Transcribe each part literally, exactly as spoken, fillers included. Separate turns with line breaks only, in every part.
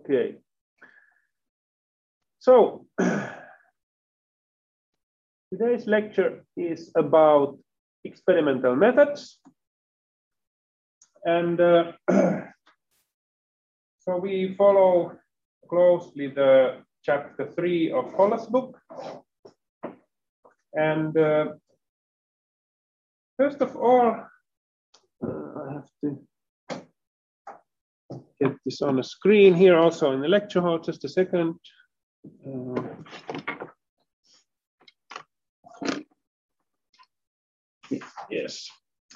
Okay. So today's lecture is about experimental methods. And uh, so we follow closely the chapter three of Holler's book. And uh, first of all, uh, I have to get this on the screen here also in the lecture hall, just a second. Uh, yes.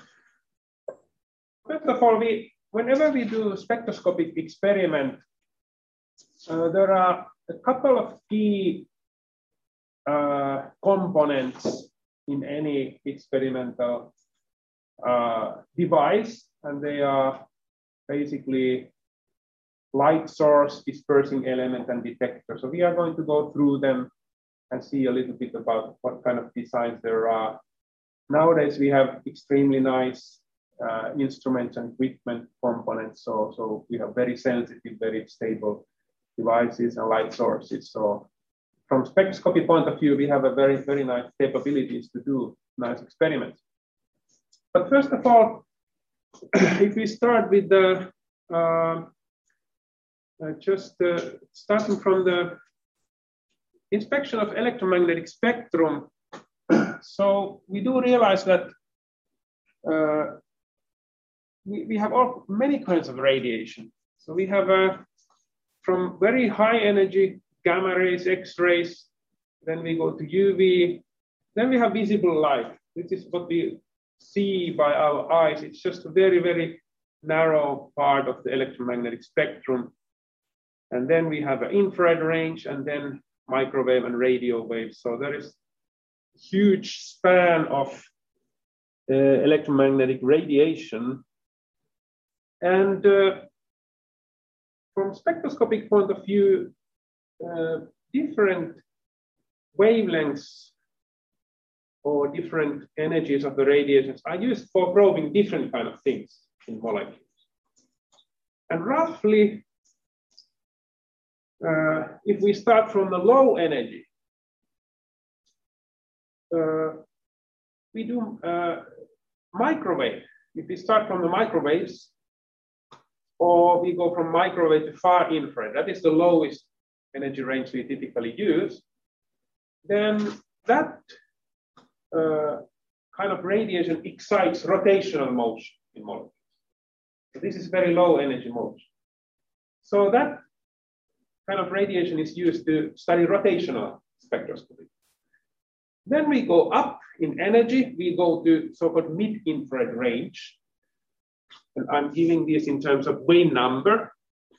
First of all, we, whenever we do spectroscopic experiment, uh, there are a couple of key uh, components in any experimental uh, device, and they are basically light source, dispersing element, and detector. So we are going to go through them and see a little bit about what kind of designs there are. Nowadays, we have extremely nice uh, instruments and equipment components. So, so we have very sensitive, very stable devices and light sources. So from spectroscopy point of view, we have a very, very nice capabilities to do nice experiments. But first of all, if we start with the uh, uh, just uh, starting from the inspection of electromagnetic spectrum, so we do realize that uh, we, we have all, many kinds of radiation. So we have uh, from very high energy gamma rays, X-rays, then we go to U V, then we have visible light. This is what we see by our eyes. It's just a very, very narrow part of the electromagnetic spectrum. And then we have an infrared range, and then microwave and radio waves. So there is a huge span of uh, electromagnetic radiation. And uh, from spectroscopic point of view, uh, different wavelengths or different energies of the radiations are used for probing different kind of things in molecules. And roughly, uh, if we start from the low energy, uh, we do uh, microwave. If we start from the microwaves, or we go from microwave to far infrared, that is the lowest energy range we typically use, then that uh, kind of radiation excites rotational motion in molecules. So this is very low energy motion. So that kind of radiation is used to study rotational spectroscopy. Then we go up in energy, we go to so-called mid-infrared range. And I'm giving this in terms of wave number.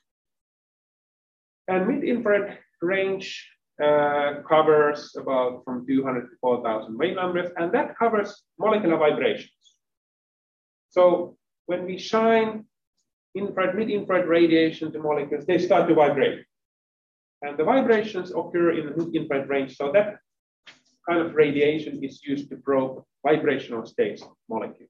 And mid-infrared range uh, covers about from two hundred to four thousand wave numbers, and that covers molecular vibrations. So when we shine infrared, mid-infrared radiation to molecules, they start to vibrate. And the vibrations occur in the mid-infrared range, so that kind of radiation is used to probe vibrational states of molecules.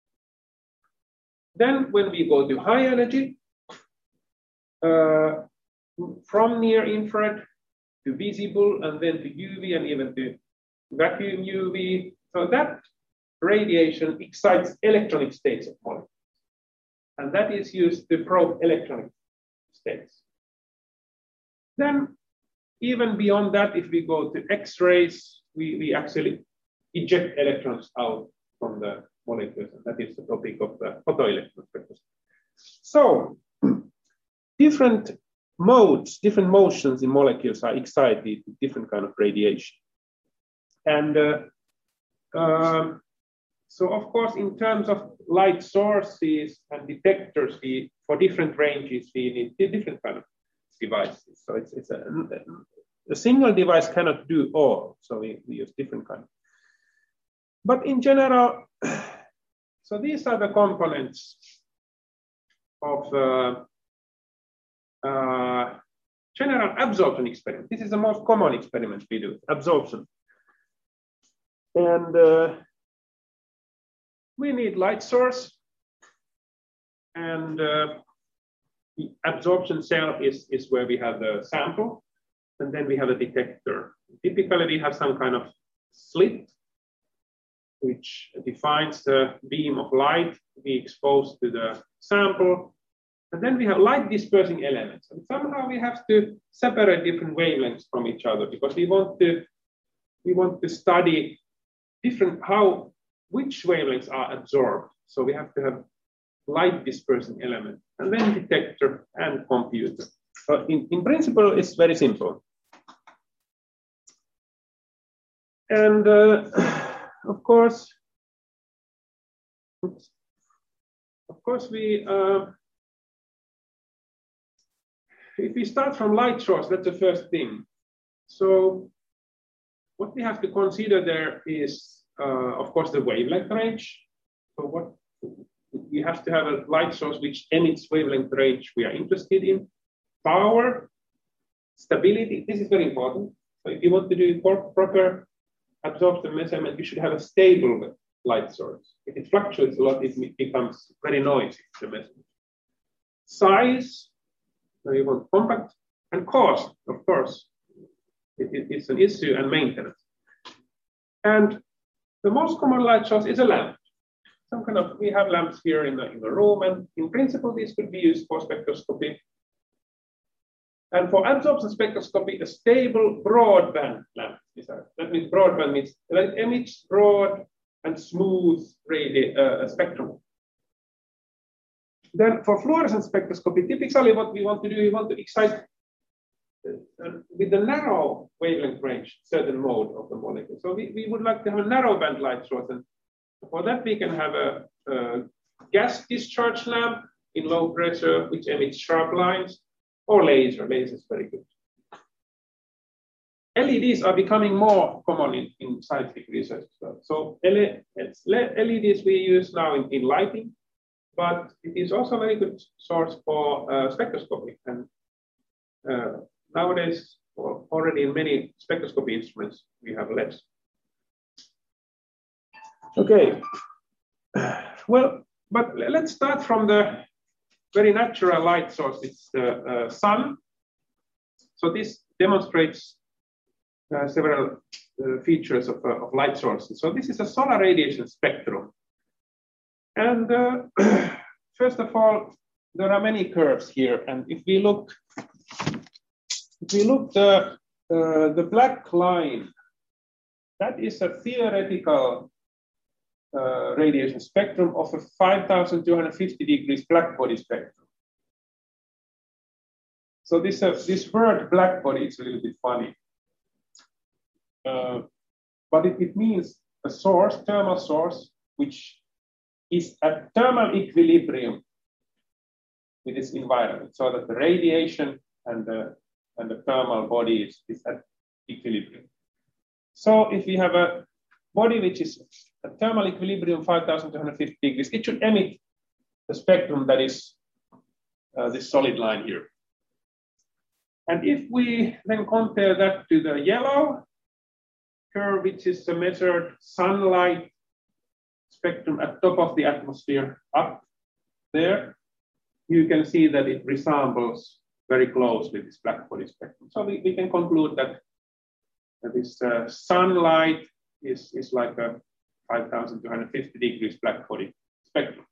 Then when we go to high energy, uh, from near infrared to visible, and then to U V, and even to vacuum U V, so that radiation excites electronic states of molecules. And that is used to probe electronic states. Then even beyond that, if we go to X-rays, we, we actually eject electrons out from the molecules, and that is the topic of the photoelectron spectroscopy. So different modes, different motions in molecules are excited with different kind of radiation. And uh, uh, so of course, in terms of light sources and detectors, we, for different ranges, we need different kind of devices. So it's, it's a, a single device cannot do all. So we, we use different kind. But in general, so these are the components of uh, uh, general absorption experiment. This is the most common experiment we do, absorption. And uh, we need light source, and uh, the absorption cell is, is where we have the sample, and then we have a detector. Typically, we have some kind of slit which defines the beam of light to be exposed to the sample. And then we have light dispersing elements. And somehow we have to separate different wavelengths from each other because we want to, we want to study different, how, which wavelengths are absorbed. So we have to have light dispersing element, and then detector and computer. So in, in principle, it's very simple. And uh, of course, oops, of course, we, uh, if we start from light source, that's the first thing. So what we have to consider there is, uh, of course, the wavelength range. So what we have to have a light source which emits wavelength range we are interested in. Power, stability, this is very important. So if you want to do proper absorption measurement, you should have a stable light source. If it fluctuates a lot, it becomes very noisy, the measurement. Size, so you want compact, and cost, of course. It, it, it's an issue, and maintenance. And the most common light source is a lamp. Some kind of, we have lamps here in the, in the room, and in principle, these could be used for spectroscopy. And for absorption spectroscopy, a stable broadband lamp is a, that means broadband means it emits broad and smooth radi uh, spectrum. Then for fluorescent spectroscopy, typically what we want to do, we want to excite uh, with the narrow wavelength range certain mode of the molecule. So we, we would like to have a narrow band light source, and for that we can have a, a gas discharge lamp in low pressure which emits sharp lines, or laser. Laser is very good. L E Ds are becoming more common in, in scientific research as well. So L E Ds we use now in, in lighting, but it is also a very good source for uh, spectroscopy. And uh, nowadays, well, already in many spectroscopy instruments, we have L E Ds. Okay. Well, but let's start from the very natural light source. It's the uh, sun. So this demonstrates uh, several uh, features of, uh, of light sources. So this is a solar radiation spectrum. And uh, first of all, there are many curves here. And if we look, if we look the, uh, the black line, that is a theoretical Uh, radiation spectrum of a five thousand two hundred fifty degrees black body spectrum. So this, uh, this word black body is a little bit funny. Uh, but it, it means a source, thermal source, which is at thermal equilibrium with its environment, so that the radiation and the, and the thermal body is, is at equilibrium. So if we have a body which is at thermal equilibrium five thousand two hundred fifty degrees, it should emit the spectrum that is uh, this solid line here. And if we then compare that to the yellow curve, which is the measured sunlight spectrum at top of the atmosphere up there, you can see that it resembles very closely this black body spectrum. So we, we can conclude that, that this uh, sunlight is, is like a five thousand two hundred fifty degrees black body spectrum.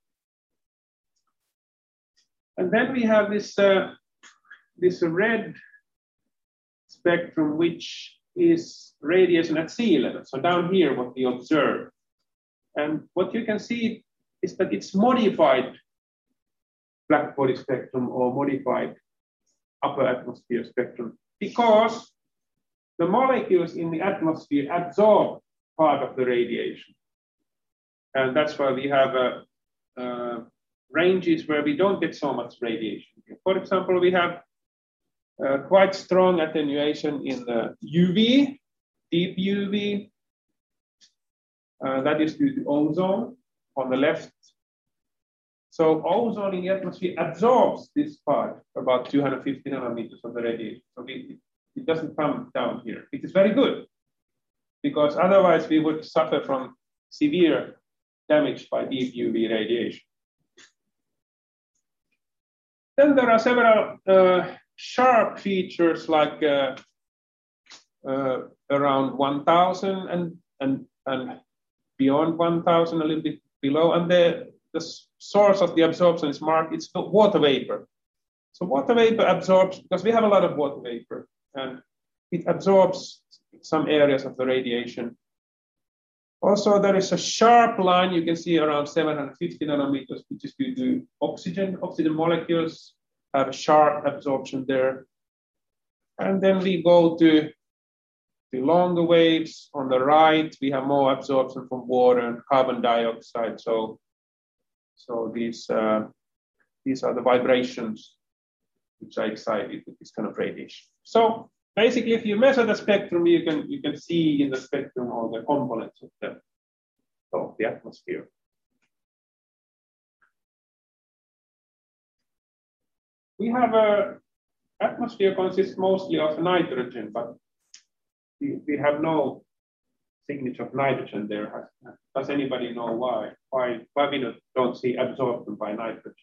And then we have this, uh, this red spectrum, which is radiation at sea level. So down here, what we observe. And what you can see is that it's modified black body spectrum or modified upper atmosphere spectrum, because the molecules in the atmosphere absorb part of the radiation. And that's why we have uh, uh, ranges where we don't get so much radiation. For example, we have uh, quite strong attenuation in the U V, deep U V. Uh, that is due to ozone on the left. So ozone in the atmosphere absorbs this part, about two hundred fifty nanometers of the radiation. So we, it doesn't come down here. It is very good, because otherwise we would suffer from severe damage by deep U V radiation. Then there are several uh, sharp features like uh, uh, around one thousand and, and, and beyond one thousand, a little bit below. And the, the source of the absorption is marked, it's the water vapor. So water vapor absorbs, because we have a lot of water vapor, and it absorbs some areas of the radiation. Also, there is a sharp line you can see around seven hundred fifty nanometers, which is due to oxygen. Oxygen molecules have a sharp absorption there. And then we go to the longer waves. On the right, we have more absorption from water and carbon dioxide. So, so these, uh, these are the vibrations which are excited with this kind of radiation. So basically, if you measure the spectrum, you can, you can see in the spectrum all the components of the, of the atmosphere. We have a atmosphere consists mostly of nitrogen, but we, we have no signature of nitrogen there. Does anybody know why? Why, why we don't see absorption by nitrogen?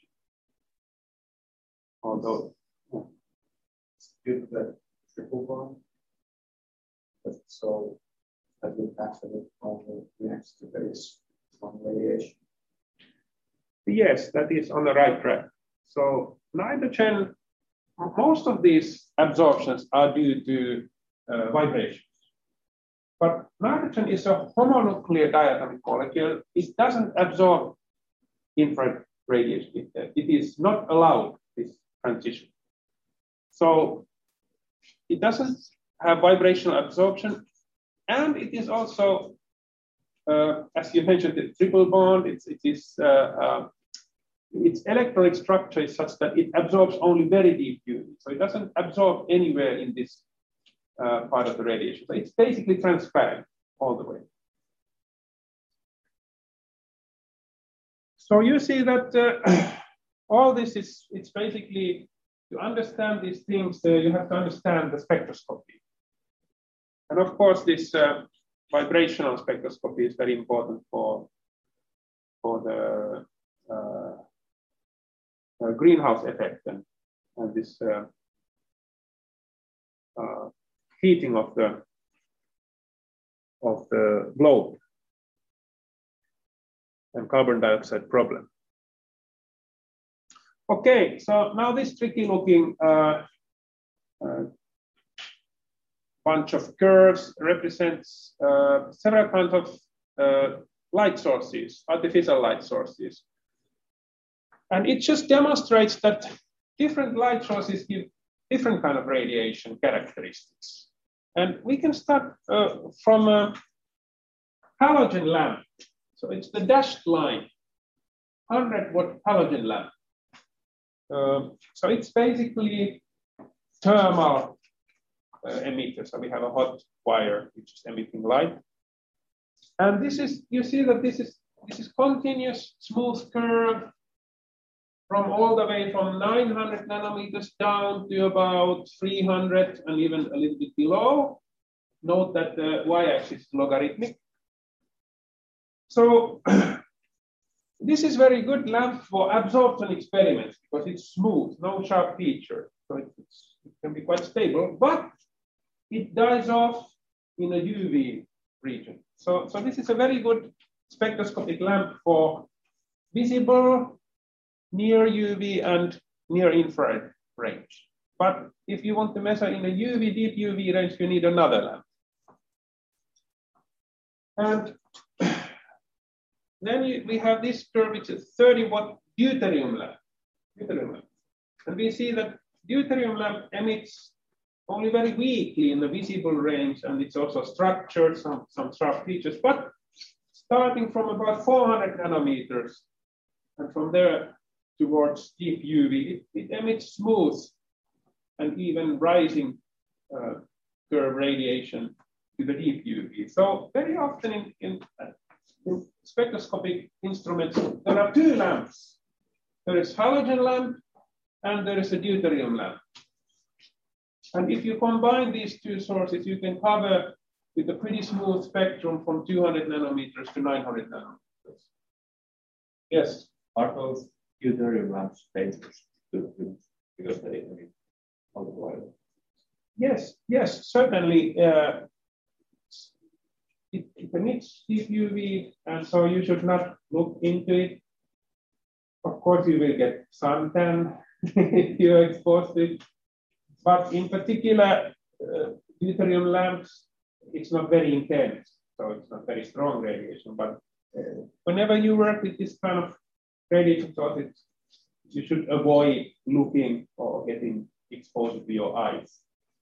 Although,
due to the triple bond, but so that would actually only reacts to base on radiation.
Yes, that is on the right track. So nitrogen, most of these absorptions are due to uh, vibrations. But nitrogen is a homonuclear diatomic molecule. It doesn't absorb infrared radiation. It, it is not allowed this transition. So it doesn't have vibrational absorption, and it is also, uh, as you mentioned, the triple bond. It's, it is uh, uh, its electronic structure is such that it absorbs only very deep U V, so it doesn't absorb anywhere in this uh, part of the radiation. So it's basically transparent all the way. So you see that uh, all this is, it's basically, to understand these things, uh, you have to understand the spectroscopy. And of course, this uh, vibrational spectroscopy is very important for, for the uh, uh, greenhouse effect and, and this uh, uh, heating of the, of the globe and carbon dioxide problem. Okay, so now this tricky looking uh, uh, bunch of curves represents uh, several kinds of uh, light sources, artificial light sources. And it just demonstrates that different light sources give different kind of radiation characteristics. And we can start uh, from a halogen lamp. So it's the dashed line, one hundred watt halogen lamp. Uh, so it's basically thermal uh, emitter. So we have a hot wire which is emitting light. And this is, you see that this is, this is continuous smooth curve from all the way from nine hundred nanometers down to about three hundred and even a little bit below. Note that the y-axis is logarithmic. So this is very good lamp for absorption experiments because it's smooth, no sharp feature. So it, it can be quite stable, but it dies off in a U V region. So, so this is a very good spectroscopic lamp for visible, near U V and near infrared range. But if you want to measure in a U V, deep U V range, you need another lamp. And then we have this curve, which is thirty watt deuterium lamp. Deuterium lamp. And we see that deuterium lamp emits only very weakly in the visible range, and it's also structured, some, some sharp features, but starting from about four hundred nanometers, and from there towards deep U V, it, it emits smooth and even rising uh, curve radiation to the deep U V. So very often in, in, in spectroscopic instruments, there are two lamps. There is halogen lamp and there is a deuterium lamp. And if you combine these two sources, you can cover with a pretty smooth spectrum from two hundred nanometers to nine hundred nanometers. Yes?
Are those deuterium lamps phasers? because they multiply.
Yes, yes, certainly. Uh, it, it emits deep U V, and so you should not look into it. Of course, you will get suntan if you're exposed to it. But in particular, uh, deuterium lamps, it's not very intense, so it's not very strong radiation. But uh, whenever you work with this kind of radiation sources, you should avoid looking or getting exposed to your eyes.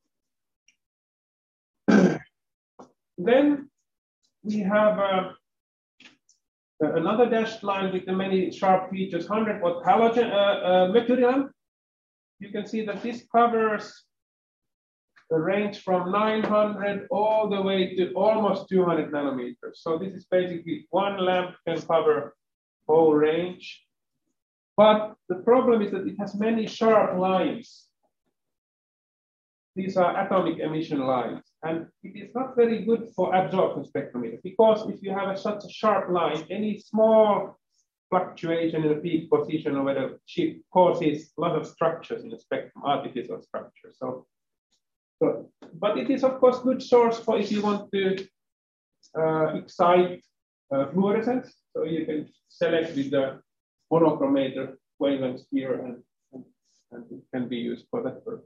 Then we have uh, another dashed line with the many sharp features, one hundred watt halogen uh, uh, mercury lamp. You can see that this covers the range from nine hundred all the way to almost two hundred nanometers. So this is basically one lamp can cover whole range. But the problem is that it has many sharp lines. These are atomic emission lines. And it is not very good for absorption spectrometers, because if you have a, such a sharp line, any small fluctuation in the peak position or whether chip causes a lot of structures in the spectrum, artificial structures. So, so, but it is of course good source for if you want to uh, excite uh, fluorescence. So you can select with the monochromator wavelengths here, and, and, and it can be used for that purpose.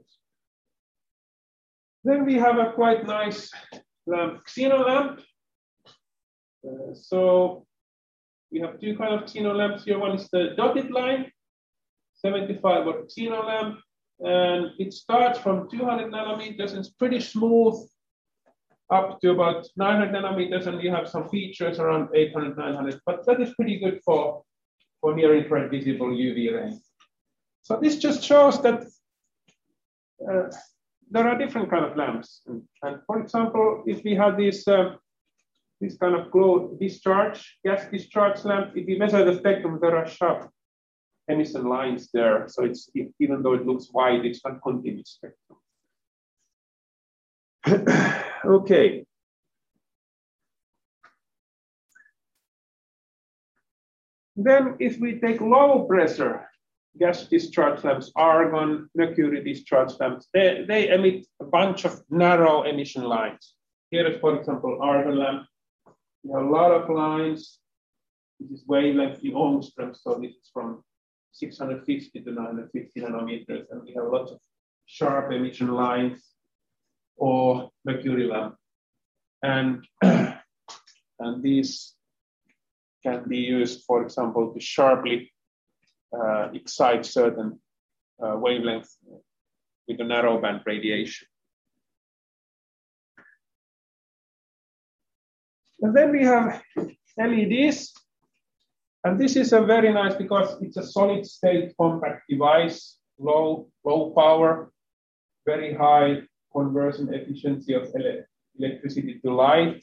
Then we have a quite nice lamp, xenon lamp. Uh, so we have two kinds of xenon lamps here. One is the dotted line, seventy-five watt xenon lamp, and it starts from two hundred nanometers and it's pretty smooth up to about nine hundred nanometers, and you have some features around eight hundred, nine hundred, but that is pretty good for, for near infrared visible U V rays. So this just shows that uh, there are different kind of lamps. And, and for example, if we have this, uh, this kind of glow discharge, gas discharge lamp, if we measure the spectrum, there are sharp emission lines there. So it's, even though it looks wide, it's not continuous spectrum. Okay. Then if we take low pressure gas discharge lamps, argon, mercury discharge lamps, they, they emit a bunch of narrow emission lines. Here is, for example, argon lamp. We have a lot of lines. This is wavelength in angstroms, so this is from six hundred fifty to nine hundred fifty nanometers, and we have lots of sharp emission lines, or mercury lamp. And, and these can be used, for example, to sharply Uh, excite certain uh, wavelengths with a narrow band radiation. And then we have L E Ds. And this is a very nice, because it's a solid state compact device, low, low power, very high conversion efficiency of ele electricity to light.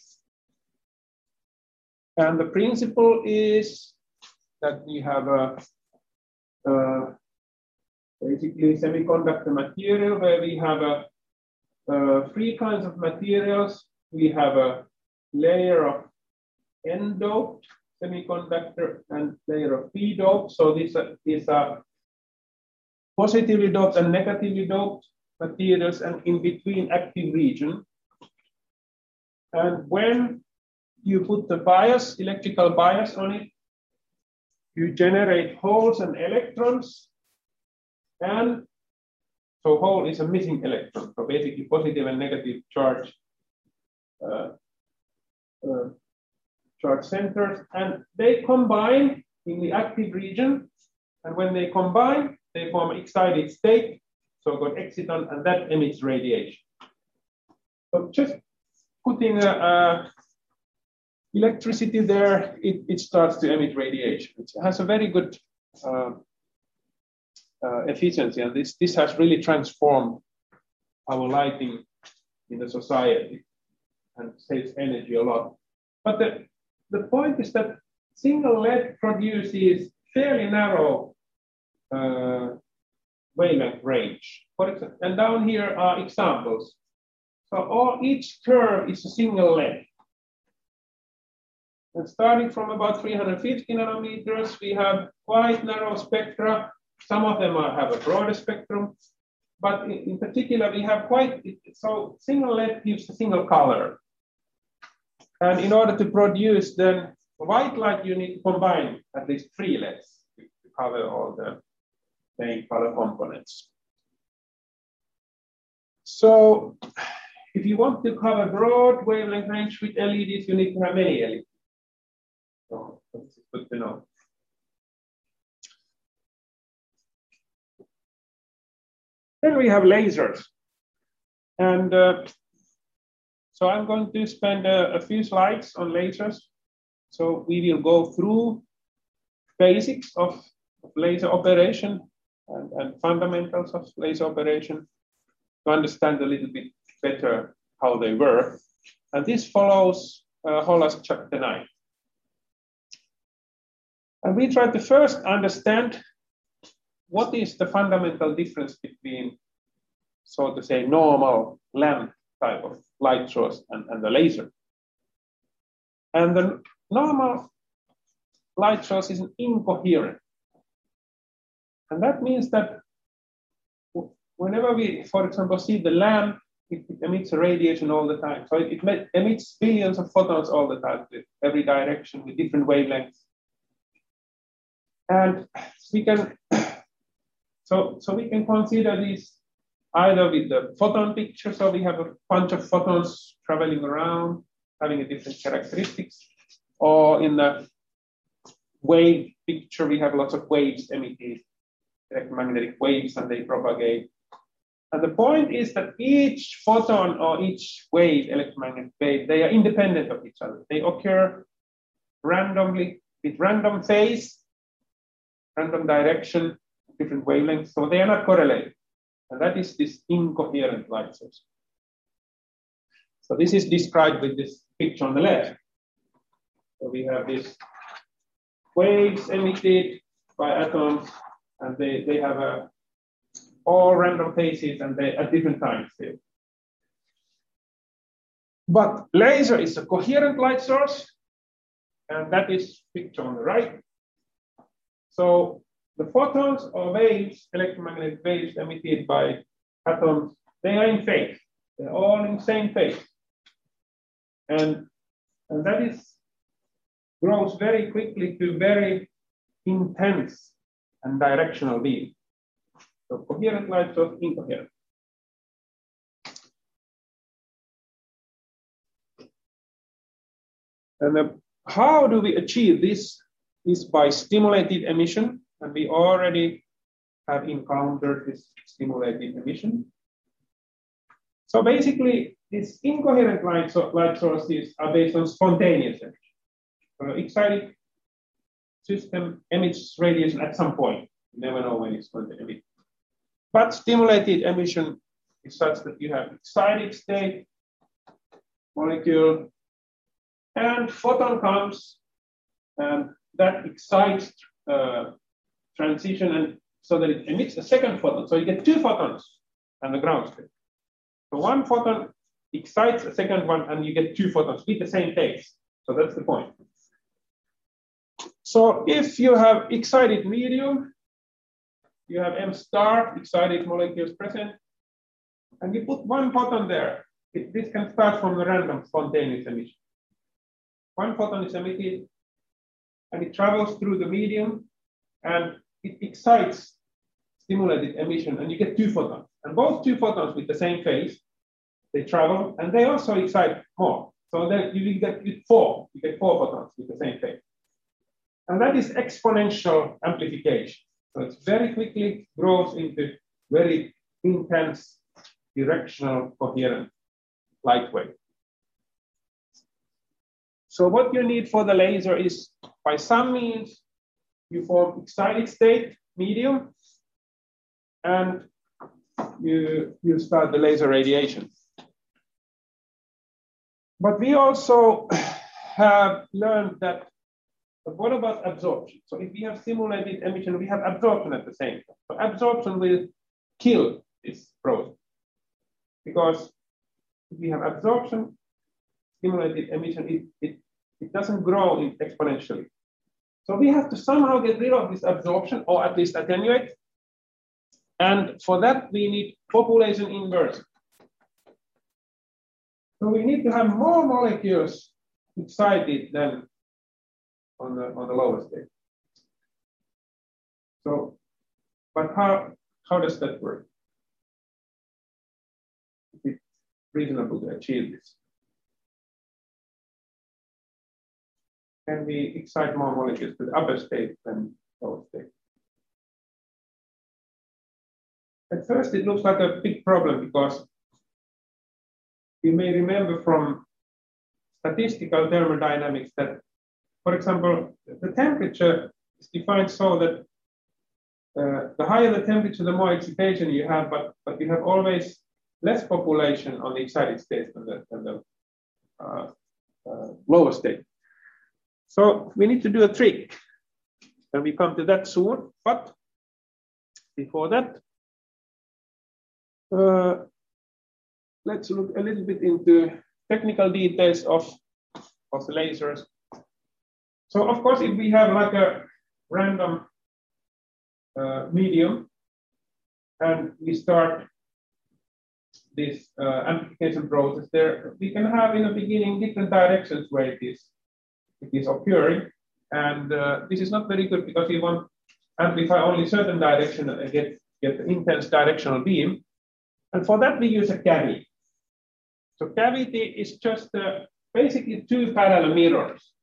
And the principle is that we have a Uh, basically semiconductor material where we have a, uh, three kinds of materials. We have a layer of N-doped semiconductor and layer of P-doped. So these are, these are positively doped and negatively doped materials, and in between active region. And when you put the bias, electrical bias on it, you generate holes and electrons, and so hole is a missing electron. So basically positive and negative charge uh, uh, charge centers, and they combine in the active region. And when they combine, they form excited state, so called exciton, and that emits radiation. So just putting a, a electricity there, it, it starts to emit radiation. It has a very good uh, uh, efficiency, and this, this has really transformed our lighting in the society and saves energy a lot. But the, the point is that single L E D produces fairly narrow uh, wavelength range. For example, and down here are examples. So all, each curve is a single L E D. And starting from about three hundred fifty nanometers, we have quite narrow spectra. some of them are, have a broader spectrum, but in, in particular, we have quite, so single L E D gives a single color. And in order to produce the white light, you need to combine at least three L E Ds to cover all the main color components. So if you want to cover broad wavelength range with L E Ds, you need to have many L E Ds. So that's good to know. Then we have lasers. And uh, so I'm going to spend a, a few slides on lasers. So we will go through basics of, of laser operation and, and fundamentals of laser operation to understand a little bit better how they work. And this follows uh, Hollas chapter nine. And we try to first understand what is the fundamental difference between, so to say, normal lamp type of light source and, and the laser. And the normal light source is incoherent. And that means that whenever we, for example, see the lamp, it, it emits radiation all the time. So it, it emits billions of photons all the time, with every direction, with different wavelengths. And we can, so, so we can consider this either with the photon picture, so we have a bunch of photons traveling around, having a different characteristics, or in the wave picture, we have lots of waves emitted, electromagnetic waves, and they propagate. And the point is that each photon or each wave, electromagnetic wave, they are independent of each other. They occur randomly with random phase, random direction, different wavelengths, so they are not correlated. And that is this incoherent light source. So this is described with this picture on the left. So we have these waves emitted by atoms, and they, they have a, all random phases and they at different times here. But laser is a coherent light source, and that is picture on the right. So the photons or waves, electromagnetic waves emitted by atoms, they are in phase. They're all in the same phase. And, and that is grows very quickly to very intense and directional beam. So coherent light source, incoherent. And uh, how do we achieve this? Is by stimulated emission. And we already have encountered this stimulated emission. So basically, these incoherent light, so light sources are based on spontaneous emission. So excited system emits radiation at some point. You never know when it's going to emit. But stimulated emission is such that you have excited state, molecule, and photon comes, and that excites uh, transition, and so that it emits a second photon. So you get two photons and the ground state. So one photon excites a second one, and you get two photons with the same phase. So that's the point. So if you have excited medium, you have M star, excited molecules present, and you put one photon there. It, this can start from the random spontaneous emission. One photon is emitted, and it travels through the medium, and it excites stimulated emission, and you get two photons. And both two photons with the same phase, they travel, and they also excite more. So then you get four, you get four photons with the same phase. And that is exponential amplification. So it very quickly grows into very intense, directional, coherent light wave. So what you need for the laser is, by some means, you form excited state medium, and you, you start the laser radiation. But we also have learned that, but what about absorption? So if we have simulated emission, we have absorption at the same time. So absorption will kill this process, because if we have absorption, stimulated emission, it, it, it doesn't grow exponentially. So we have to somehow get rid of this absorption, or at least attenuate, And for that, we need population inversion. So we need to have more molecules excited than on the, on the lower state. So, but how, how does that work? It's reasonable to achieve this. Can we excite more molecules to the upper state than lower state? At first, it looks like a big problem because you may remember from statistical thermodynamics that, for example, the temperature is defined so that uh, the higher the temperature, the more excitation you have, but, but you have always less population on the excited state than the, than the uh, uh, lower state. So we need to do a trick, and we come to that soon. But before that, uh, let's look a little bit into technical details of, of the lasers. So of course, if we have like a random uh, medium, and we start this uh, amplification process, there we can have in the beginning different directions where it is it is occurring, and uh, this is not very good because we want to amplify only certain direction and get get intense directional beam, and for that we use a cavity. So cavity is just uh, basically two parallel mirrors,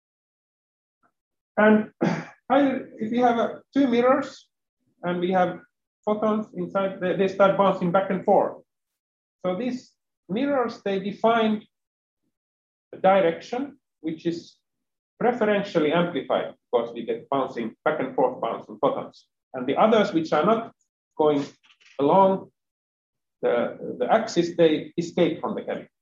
and if you have uh, two mirrors and we have photons inside, they, they start bouncing back and forth. So these mirrors, they define the direction which is preferentially amplified because we get bouncing back and forth bouncing photons, and the others which are not going along the, the axis, they escape from the cavity.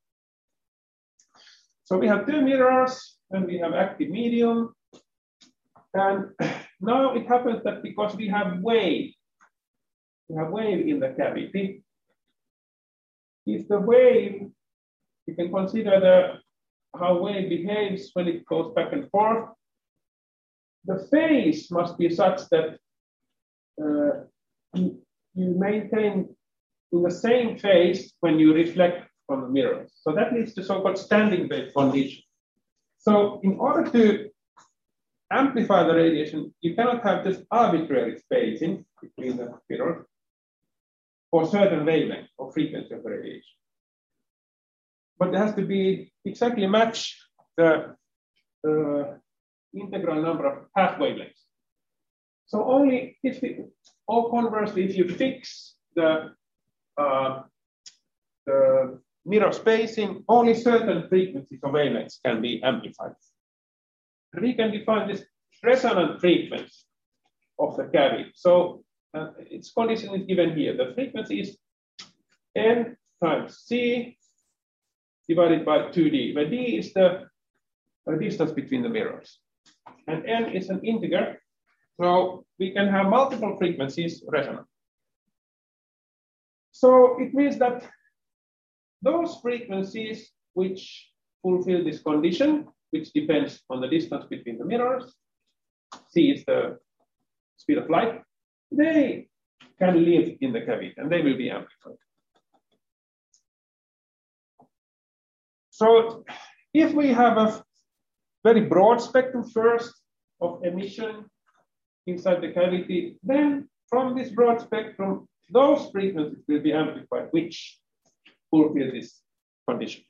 So we have two mirrors and we have active medium, and now it happens that because we have wave, we have wave in the cavity. If the wave, you can consider the how wave behaves when it goes back and forth. The phase must be such that uh, you, you maintain in the same phase when you reflect from the mirrors. So that leads to so-called standing wave condition. So in order to amplify the radiation, you cannot have just arbitrary spacing between the mirrors for certain wavelength or frequency of the radiation. But it has to be exactly match the uh, integral number of half wavelengths. So only if we, or conversely, if you fix the, uh, the mirror spacing, only certain frequencies of wavelengths can be amplified. We can define this resonant frequency of the cavity. So uh, its condition is given here. The frequency is n times c divided by two d, where d is the uh, distance between the mirrors, and n is an integer. So we can have multiple frequencies resonant. So it means that those frequencies which fulfill this condition, which depends on the distance between the mirrors, c is the speed of light, they can live in the cavity and they will be amplified. So if we have a very broad spectrum first of emission inside the cavity, then from this broad spectrum, those frequencies will be amplified, which fulfill this condition.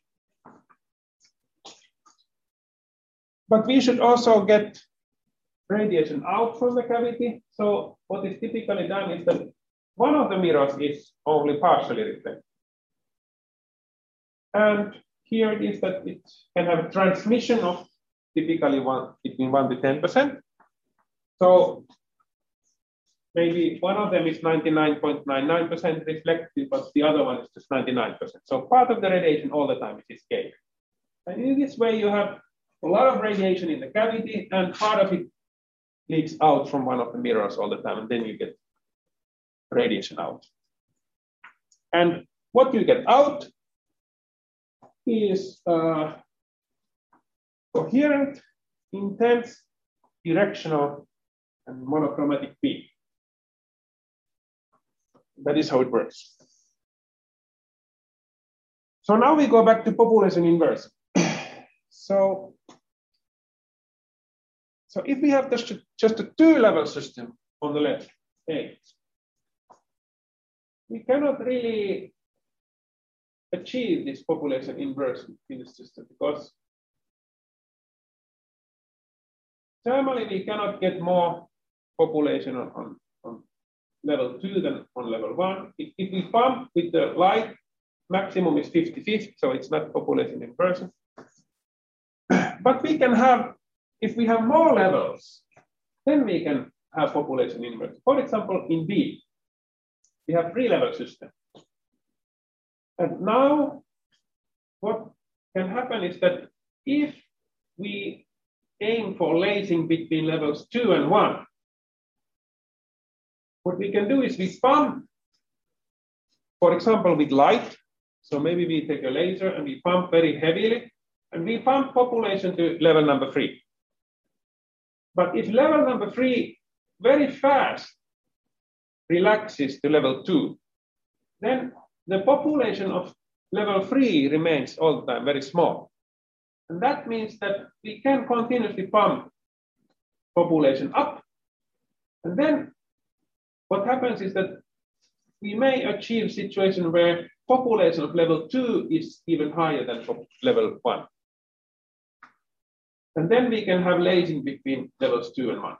But we should also get radiation out from the cavity. So what is typically done is that one of the mirrors is only partially reflected. And here it is that it can have a transmission of typically one between one to ten percent. So maybe one of them is ninety-nine point nine nine percent reflective, but the other one is just ninety-nine percent. So part of the radiation all the time is escaped. And in this way, you have a lot of radiation in the cavity, and part of it leaks out from one of the mirrors all the time, and then you get radiation out. And what you get out is uh, coherent, intense, directional, and monochromatic beam. That is how it works. So now we go back to population inversion. So, so if we have just, just a two-level system on the left, A, we cannot really achieve this population inversion in the system because thermally we cannot get more population on, on, on level two than on level one. If, if we pump with the light, maximum is fifty fifty, so it's not population inversion. But we can have, if we have more levels, then we can have population inversion. For example, in B, we have three-level system. And now what can happen is that if we aim for lasing between levels two and one, what we can do is we pump, for example, with light. So maybe we take a laser and we pump very heavily, and we pump population to level number three. But if level number three very fast relaxes to level two, then the population of level three remains all the time very small. And that means that we can continuously pump population up. And then what happens is that we may achieve a situation where population of level two is even higher than level one. And then we can have lasing between levels two and one.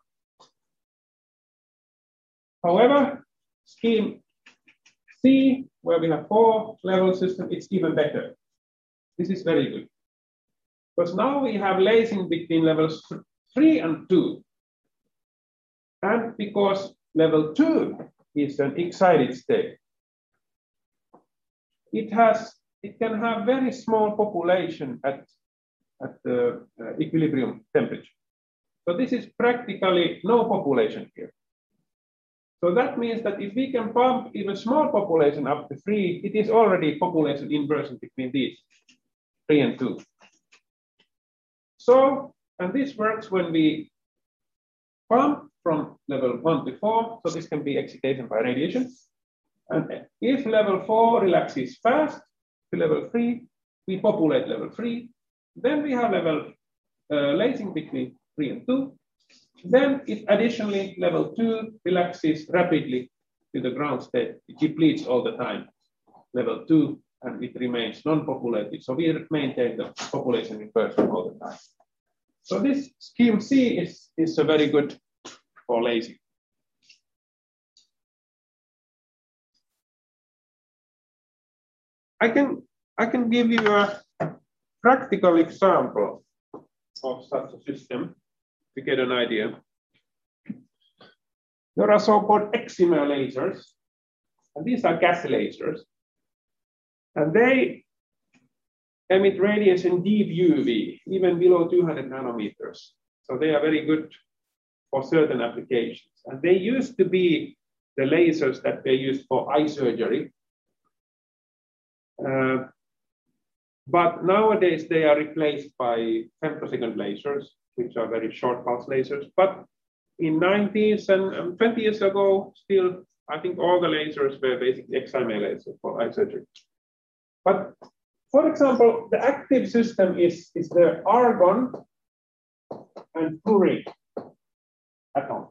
However, scheme C, where we have four level system, it's even better. This is very good. Because now we have lasing between levels three and two. And because level two is an excited state, it has it can have very small population at, at the uh, equilibrium temperature. So this is practically no population here. So that means that if we can pump even small population up to three, it is already population inversion between these three and two. So, and this works when we pump from level one to four. So this can be excitation by radiation. And if level four relaxes fast to level three, we populate level three. Then we have level uh, lasing between three and two. Then if additionally level two relaxes rapidly to the ground state, it depletes all the time level two and it remains non-populated. So we maintain the population inversion all the time. So this scheme C is, is a very good for lasing. I can, I can give you a practical example of such a system to get an idea. There are so-called excimer lasers, and these are gas lasers, and they emit radiation deep U V, even below two hundred nanometers. So they are very good for certain applications. And they used to be the lasers that they used for eye surgery. Uh, but nowadays they are replaced by femtosecond lasers, which are very short pulse lasers. But in nineties and um, twenty years ago, still, I think all the lasers were basically excimer lasers for eye surgery. But for example, the active system is, is the argon and fluorine atom.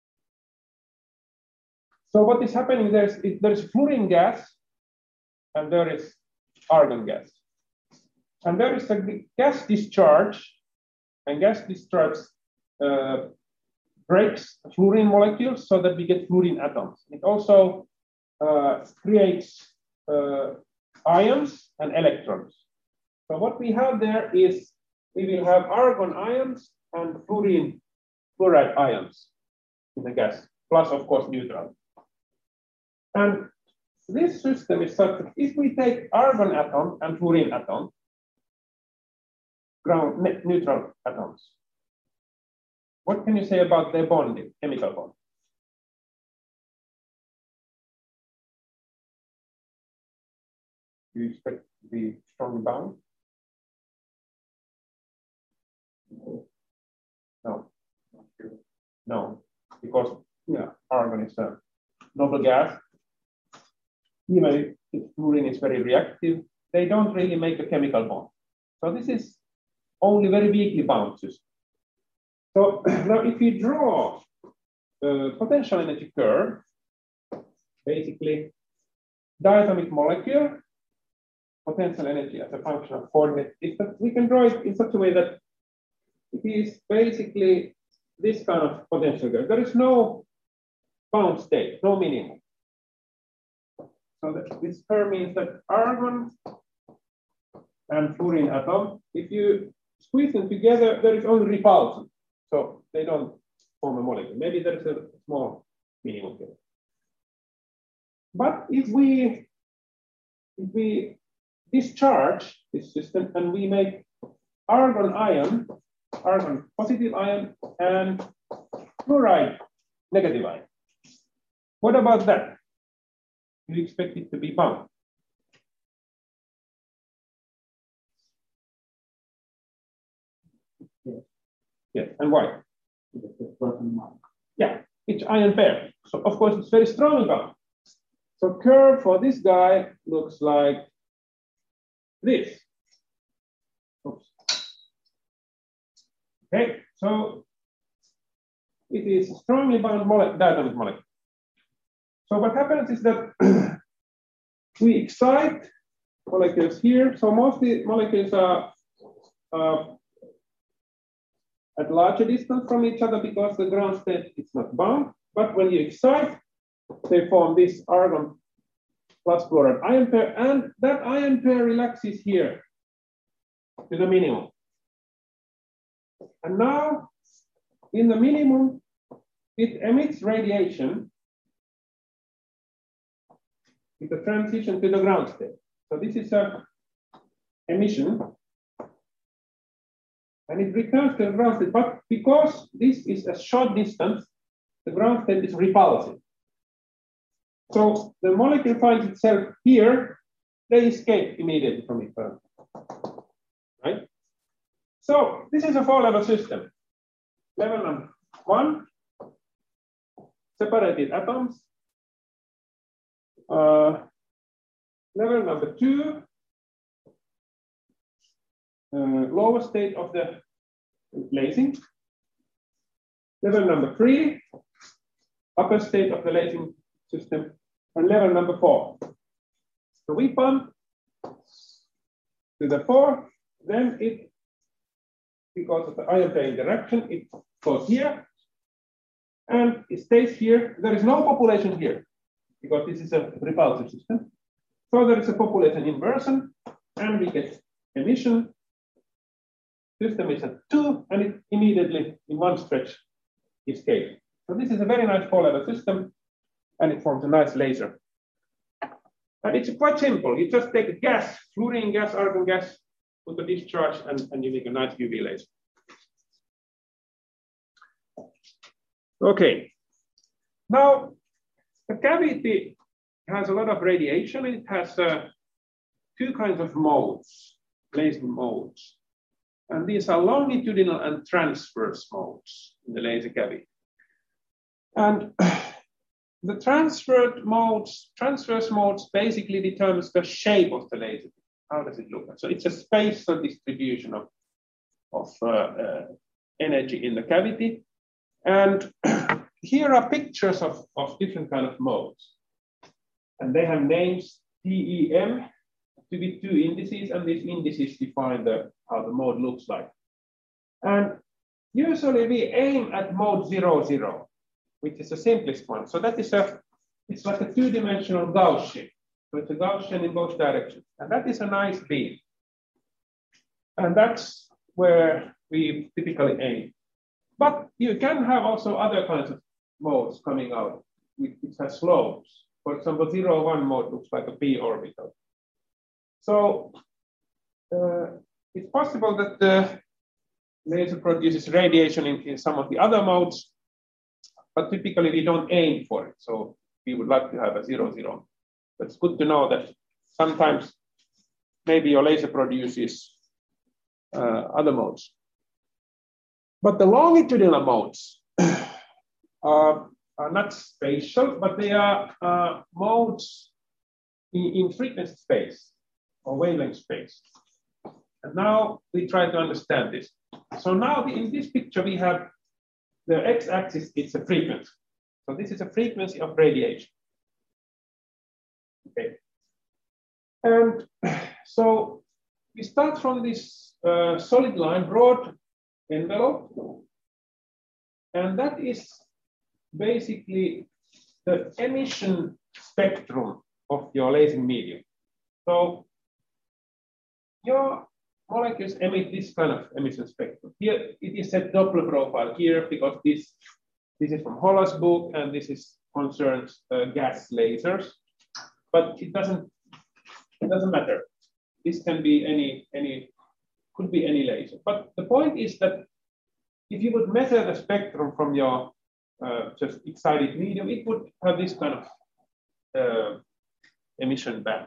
So what is happening there is, is there is fluorine gas and there is argon gas. And there is a gas discharge, and gas discharge uh, breaks fluorine molecules so that we get fluorine atoms. It also uh, creates uh, ions and electrons. So what we have there is we will have argon ions and fluorine fluoride ions in the gas, plus of course neutral. And this system is such that if we take argon atom and fluorine atom, ground neutral atoms, what can you say about their bonding, chemical bond? Do you expect to be strongly bound? No. No, because yeah, argon is a noble gas. even if fluorine is very reactive, they don't really make a chemical bond. So this is only very weakly bound system. So now if you draw a potential energy curve, basically diatomic molecule, potential energy as a function of coordinate distance, we can draw it in such a way that it is basically this kind of potential curve. There is no bound state, no minimum. So that this curve means that argon and fluorine atom, if you squeeze them together, there is only repulsion. So they don't form a molecule. Maybe there is a small minimum here. But if we, if we discharge this system and we make argon ion, argon positive ion, and fluoride negative ion, what about that? You expect it to be bound. Yes. Yes, and why? Yeah, it's ion pair. So of course it's very strongly bound. So curve for this guy looks like this. Oops. Okay, so it is a strongly bound mole diatomic molecule. So what happens is that we excite molecules here. So mostly molecules are uh, at larger distance from each other because the ground state is not bound. But when you excite, they form this argon plus fluoride ion pair, and that ion pair relaxes here to the minimum. And now, in the minimum, it emits radiation with a transition to the ground state. So this is a emission, and it returns to the ground state. But because this is a short distance, the ground state is repulsive. So the molecule finds itself here, they escape immediately from each other. Right? So this is a four-level system. Level number one, separated atoms. Uh, level number two, uh, lower state of the lasing. Level number three, upper state of the lasing system. And level number four. So we pump to the four, then it, because of the ion pair interaction, it goes here and it stays here. There is no population here because this is a repulsive system. So there is a population inversion and we get emission. System is at two and it immediately in one stretch escapes. So this is a very nice four-level system. And it forms a nice laser. And it's quite simple. You just take a gas, fluorine gas, argon gas, put a discharge, and, and you make a nice U V laser. Okay. Now, the cavity has a lot of radiation. It has uh, two kinds of modes, laser modes. And these are longitudinal and transverse modes in the laser cavity. And the transverse modes, transverse modes basically determines the shape of the laser. How does it look like? So it's a spatial distribution of, of uh, uh, energy in the cavity. And here are pictures of, of different kind of modes. And they have names T E M to be two indices, and these indices define the, how the mode looks like. And usually we aim at mode zero, zero. Which is the simplest one. So that is a, it's like a two-dimensional Gaussian. So it's a Gaussian in both directions. And that is a nice beam. And that's where we typically aim. But you can have also other kinds of modes coming out, which has slopes. For example, zero, one mode looks like a p orbital. So uh, it's possible that the laser produces radiation in, in some of the other modes, but typically we don't aim for it. So we would like to have a zero, zero. But it's good to know that sometimes maybe your laser produces uh, other modes. But the longitudinal modes are, are not spatial, but they are uh, modes in, in frequency space or wavelength space. And now we try to understand this. So now in this picture, we have the x-axis, it's a frequency. So this is a frequency of radiation. Okay. And so we start from this uh, solid line, broad envelope, and that is basically the emission spectrum of your lasing medium. So your molecules emit this kind of emission spectrum. Here it is a Doppler profile here because this, this is from Holler's book and this is concerns uh, gas lasers, but it doesn't, it doesn't matter. This can be any, any, could be any laser. But the point is that if you would measure the spectrum from your uh, just excited medium, it would have this kind of uh, emission band.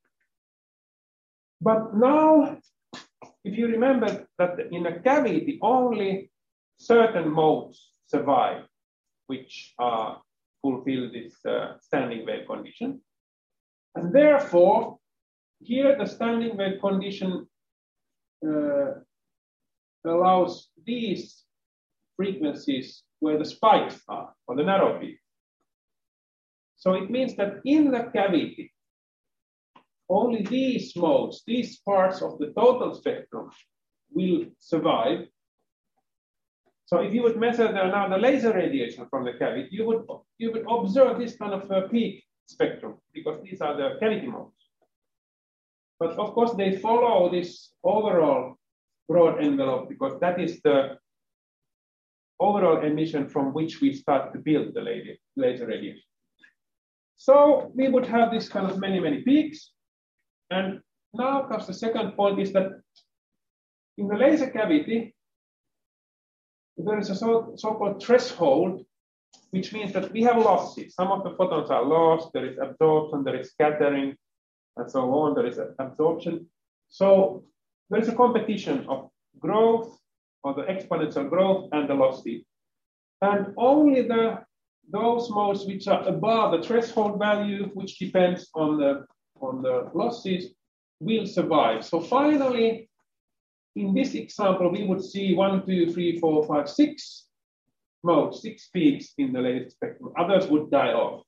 But now, if you remember that in a cavity, only certain modes survive, which uh, fulfill this uh, standing wave condition. And therefore, here the standing wave condition uh, allows these frequencies where the spikes are, or the narrow peak. So it means that in the cavity, only these modes, these parts of the total spectrum will survive. So if you would measure the, now the laser radiation from the cavity, you would, you would observe this kind of a peak spectrum because these are the cavity modes. But of course, they follow this overall broad envelope because that is the overall emission from which we start to build the laser radiation. So we would have this kind of many, many peaks. And now comes the second point is that in the laser cavity, there is a so, so-called threshold, which means that we have losses. Some of the photons are lost, there is absorption, there is scattering, and so on, there is absorption. So there is a competition of growth, or the exponential growth, and the losses. And only the those modes which are above the threshold value, which depends on the on the losses, will survive. So finally, in this example, we would see one, two, three, four, five, six modes, six peaks in the laser spectrum. Others would die off.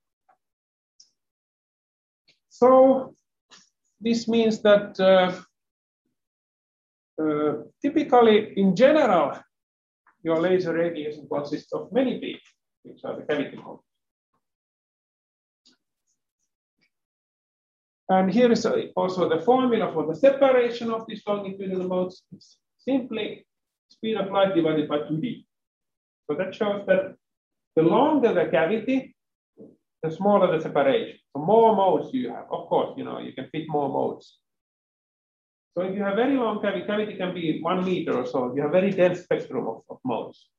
So this means that uh, uh, typically, in general, your laser radiation consists of many peaks, which are the cavity modes. And here is also the formula for the separation of these longitudinal modes. It's simply speed of light divided by two d. So that shows that the longer the cavity, the smaller the separation. So more modes you have. Of course, you know, you can fit more modes. So if you have very long cavity, cavity can be one meter or so. You have very dense spectrum of, of modes.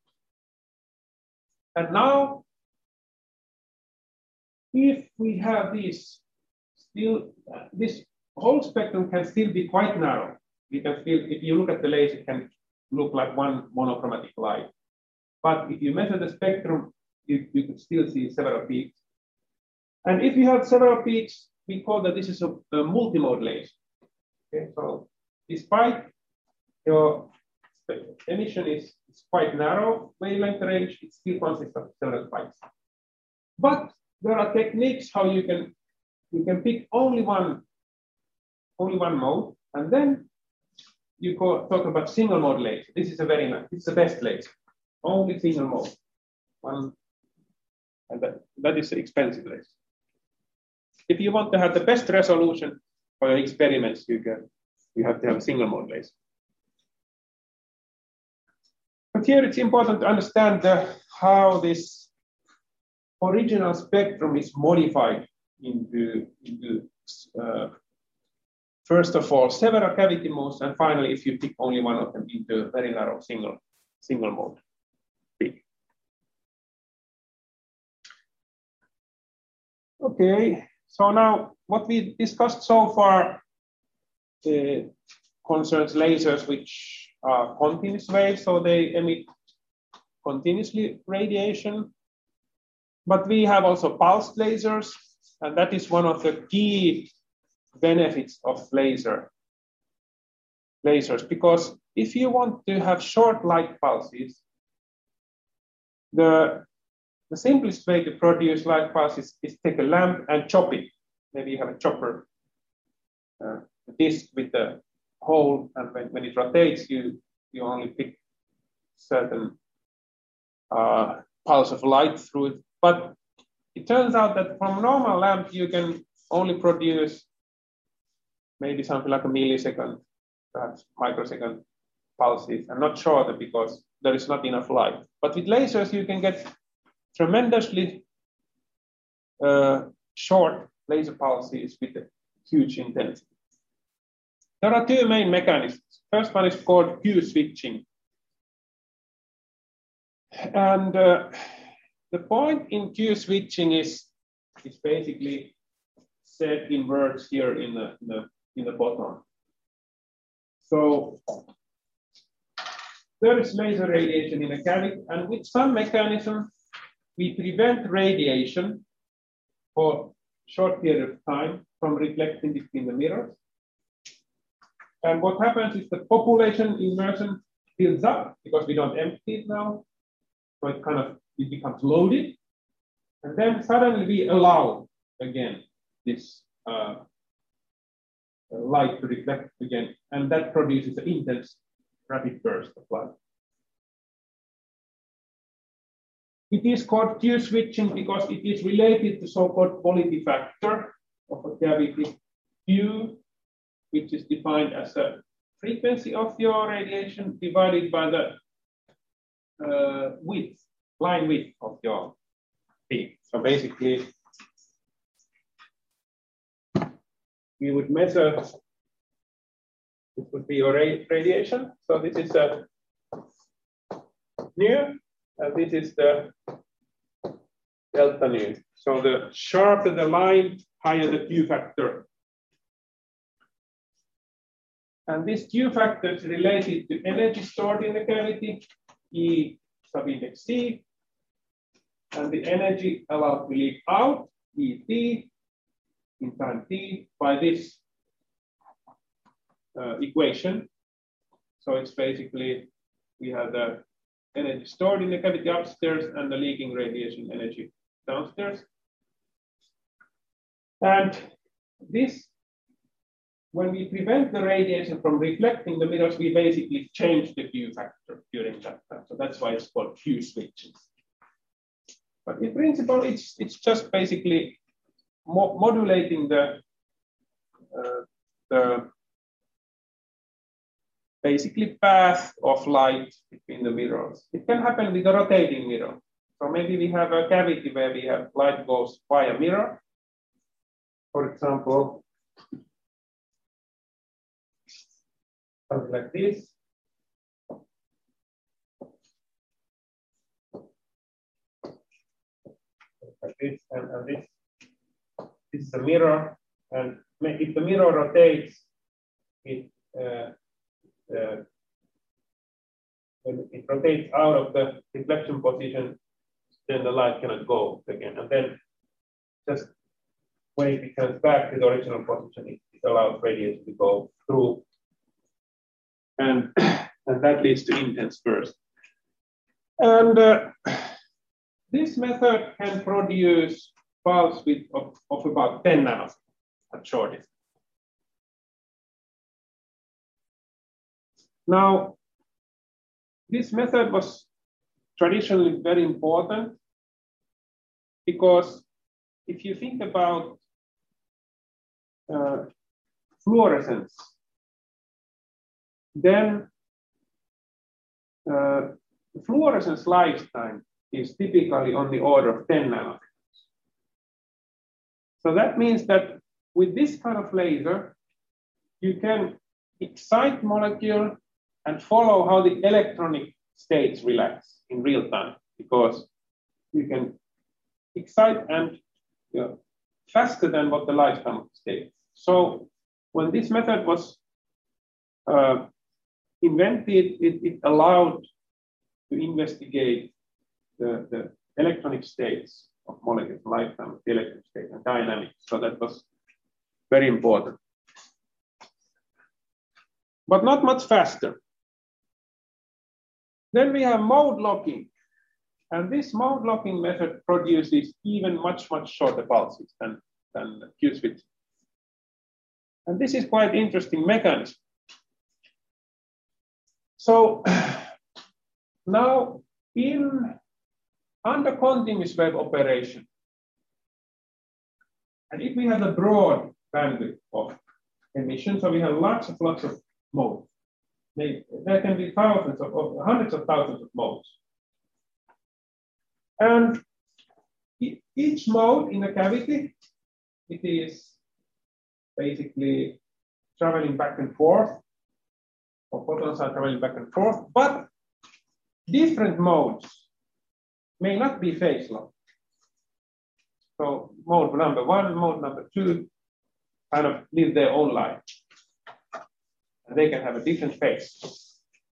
And now, if we have these Still, uh, this whole spectrum can still be quite narrow. You can feel, if you look at the laser, it can look like one monochromatic light. But if you measure the spectrum, you, you could still see several peaks. And if you have several peaks, we call that this is a, a multimode laser. Okay, so despite your emission is, is quite narrow wavelength range, it still consists of several spikes. But there are techniques how you can You can pick only one, only one mode, and then you call, talk about single mode laser. This is a very nice, it's the best laser. Only single mode. One, and that, that is the expensive laser. If you want to have the best resolution for your experiments, you can you have to have a single mode laser. But here it's important to understand the, how this original spectrum is modified into, into uh, first of all, several cavity modes, and finally, if you pick only one of them, into a very narrow single, single mode peak. Okay, so now what we discussed so far uh, concerns lasers which are continuous waves, so they emit continuously radiation. But we have also pulsed lasers, And that is one of the key benefits of laser lasers, because if you want to have short light pulses, the, the simplest way to produce light pulses is take a lamp and chop it. Maybe you have a chopper uh, disc with a hole, and when, when it rotates, you, you only pick certain uh, pulse of light through it. But it turns out that from normal lamp, you can only produce maybe something like a millisecond, perhaps microsecond pulses, and not shorter because there is not enough light. But with lasers, you can get tremendously uh, short laser pulses with a huge intensity. There are two main mechanisms. First one is called Q switching. And uh, the point in Q switching is, is basically said in words here in the, in the, in the bottom. So there is laser radiation in a cavity, and with some mechanism, we prevent radiation for a short period of time from reflecting between the mirrors. And what happens is the population immersion builds up because we don't empty it now. So it kind of it becomes loaded. And then suddenly we allow again this uh, light to reflect again. And that produces an intense rapid burst of light. It is called Q switching because it is related to so-called quality factor of a cavity, Q, which is defined as a frequency of your radiation divided by the uh, width, line width of your beam. So basically, we would measure, this would be your radiation. So this is a nu, and this is the delta nu. So the sharper the line, higher the Q factor. And this Q factor is related to energy stored in the cavity, E sub index C, and the energy allowed to leak out, E T, in time T, by this uh, equation. So it's basically, we have the energy stored in the cavity upstairs and the leaking radiation energy downstairs. And this, when we prevent the radiation from reflecting the mirrors, we basically change the Q factor during that time. So that's why it's called Q switching. But in principle, it's, it's just basically mo modulating the, uh, the basically path of light between the mirrors. It can happen with a rotating mirror. So maybe we have a cavity where we have light goes via mirror. For example, something like this. Like this and, and this. This is a mirror, and if the mirror rotates, it uh, uh, when it rotates out of the reflection position, then the light cannot go again. And then just when it returns back to the original position, it, it allows radiation to go through. And, and that leads to intense burst. And uh, this method can produce pulse width of, of about ten nanoseconds at short distance. Now, this method was traditionally very important because if you think about uh, fluorescence, then uh, the fluorescence lifetime is typically on the order of ten nanoseconds. So that means that with this kind of laser, you can excite molecule and follow how the electronic states relax in real time, because you can excite and you know, faster than what the lifetime of the state. So when this method was uh, invented, it, it allowed to investigate the, the electronic states of molecules, lifetime, electron state, and dynamics. So that was very important. But not much faster. Then we have mode locking. And this mode locking method produces even much, much shorter pulses than, than Q-switch. And this is quite interesting mechanism. So now in under continuous wave operation, and if we have a broad bandwidth of emission, so we have lots of lots of modes. There can be thousands of, of hundreds of thousands of modes. And each mode in a cavity, it is basically traveling back and forth, or photons are traveling back and forth, but different modes may not be phase locked. So mode number one, mode number two, kind of live their own life. And they can have a different phase.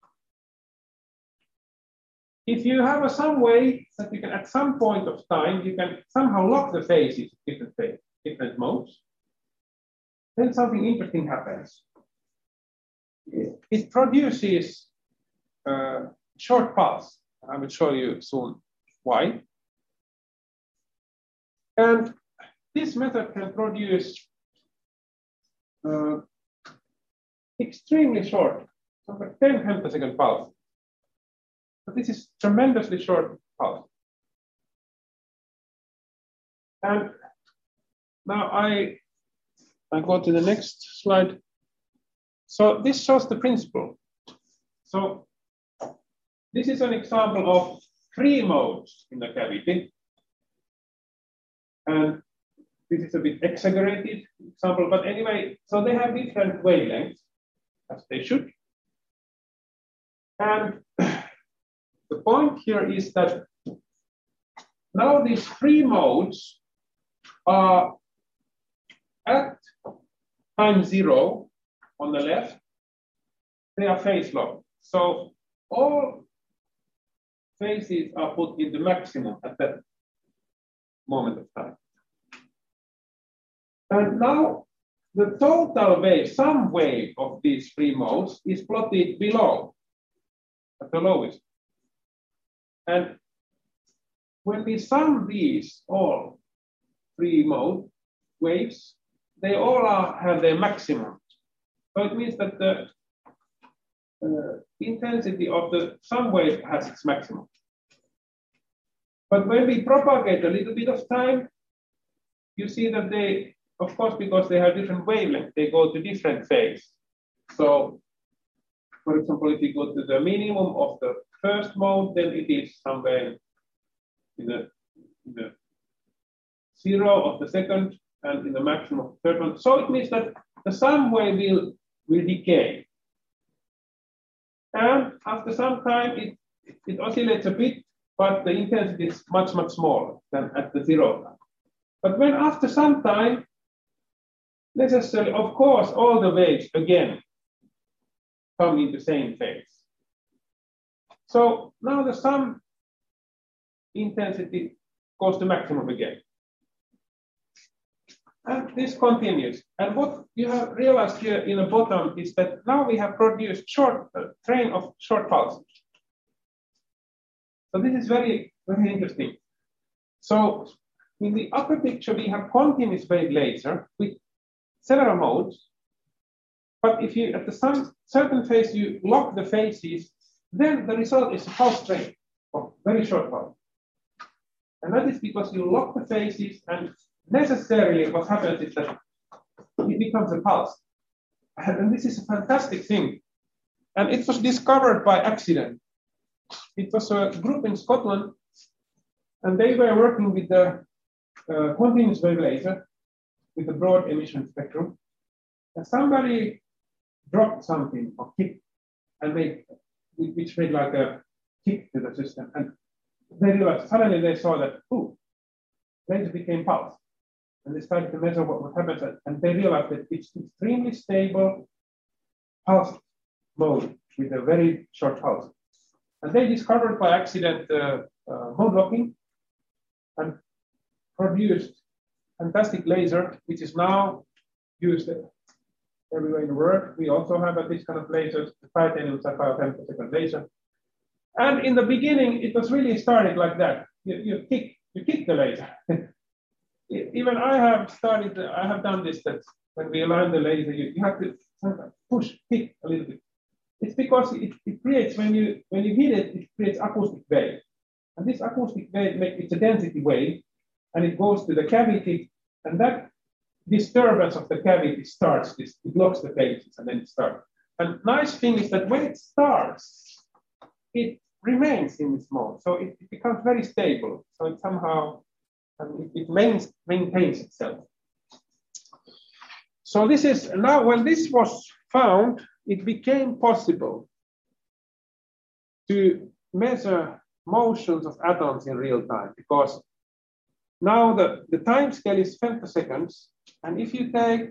If you have a, some way that you can, at some point of time, you can somehow lock the phases of different phase, different modes, then something interesting happens. It produces a short pulse. I will show you soon why. And this method can produce uh, extremely short, so ten femtosecond pulse. But this is tremendously short pulse. And now I, I go to the next slide. So this shows the principle. So this is an example of three modes in the cavity. And this is a bit exaggerated example, but anyway, so they have different wavelengths, as they should. And the point here is that now these three modes are at time zero on the left, they are phase locked. So all phases are put in the maximum at that moment of time. And now the total wave, some wave of these three modes is plotted below, at the lowest. And when we sum these all three mode waves, they all are, have their maximum. So it means that the uh, intensity of the sum wave has its maximum. But when we propagate a little bit of time, you see that they, of course, because they have different wavelengths, they go to different phase. So, for example, if you go to the minimum of the first mode, then it is somewhere in the, in the zero of the second and in the maximum of the third one. So it means that the sum wave will, will decay. And after some time, it, it oscillates a bit, but the intensity is much, much smaller than at the zero time. But when after some time, necessarily, of course, all the waves again come into the same phase. So now the sum intensity goes to maximum again. And this continues. And what you have realized here in the bottom is that now we have produced short uh, train of short pulses. So this is very, very interesting. So in the upper picture, we have continuous wave laser with several modes. But if you, at the some certain phase, you lock the phases, then the result is a pulse train of very short pulse. And that is because you lock the phases, and necessarily what happens is that it becomes a pulse. And this is a fantastic thing. And it was discovered by accident. It was a group in Scotland, and they were working with the uh, continuous wave laser with the broad emission spectrum. And somebody dropped something or kicked, and made, which made like a kick to the system. And they realized, suddenly they saw that, ooh, laser became pulse. And they started to measure what, what happens, and they realized that it's extremely stable pulse mode with a very short pulse. And they discovered by accident uh, uh, mode locking. And produced fantastic laser, which is now used everywhere in the world. We also have uh, this kind of lasers, the titanium sapphire femtosecond laser. And in the beginning, it was really started like that. You, you kick, you kick the laser. Even I have started, I have done this, that when we align the laser, you, you have to push, kick a little bit. It's because it, it creates, when you when you hit it, it creates acoustic wave. And this acoustic wave, makes it's a density wave, and it goes to the cavity, and that disturbance of the cavity starts this, it locks the phases, and then it starts. And nice thing is that when it starts, it remains in this mode. So it, it becomes very stable. So it somehow, um, it, it mains, maintains itself. So this is, now when this was found, it became possible to measure motions of atoms in real time, because now the, the time scale is femtoseconds. And if you take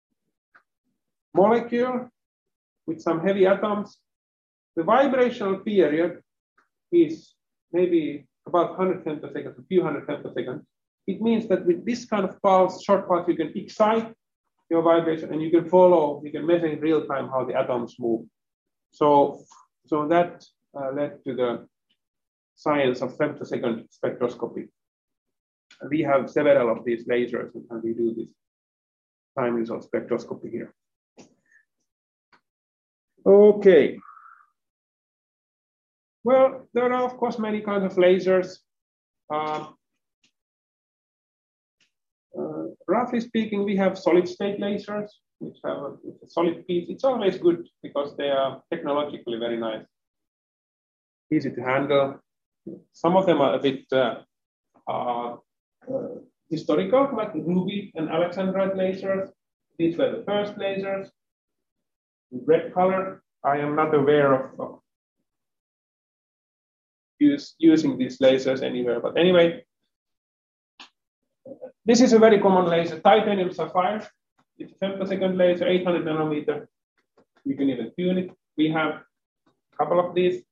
molecule with some heavy atoms, the vibrational period is maybe about one hundred femtoseconds, a few hundred femtoseconds. It means that with this kind of pulse, short pulse, you can excite your vibration, and you can follow, you can measure in real time how the atoms move. So, so that uh, led to the science of femtosecond spectroscopy. We have several of these lasers, and we do this time result spectroscopy here. Okay. Well, there are, of course, many kinds of lasers. Uh, uh, roughly speaking, we have solid-state lasers, which have a, a solid piece. It's always good because they are technologically very nice, easy to handle. Some of them are a bit uh, uh, uh, historical, like the ruby and alexandrite lasers. These were the first lasers in red color. I am not aware of, of use, using these lasers anywhere, but anyway, this is a very common laser, titanium sapphire. It's a femtosecond laser, eight hundred nanometer. You can even tune it. We have a couple of these.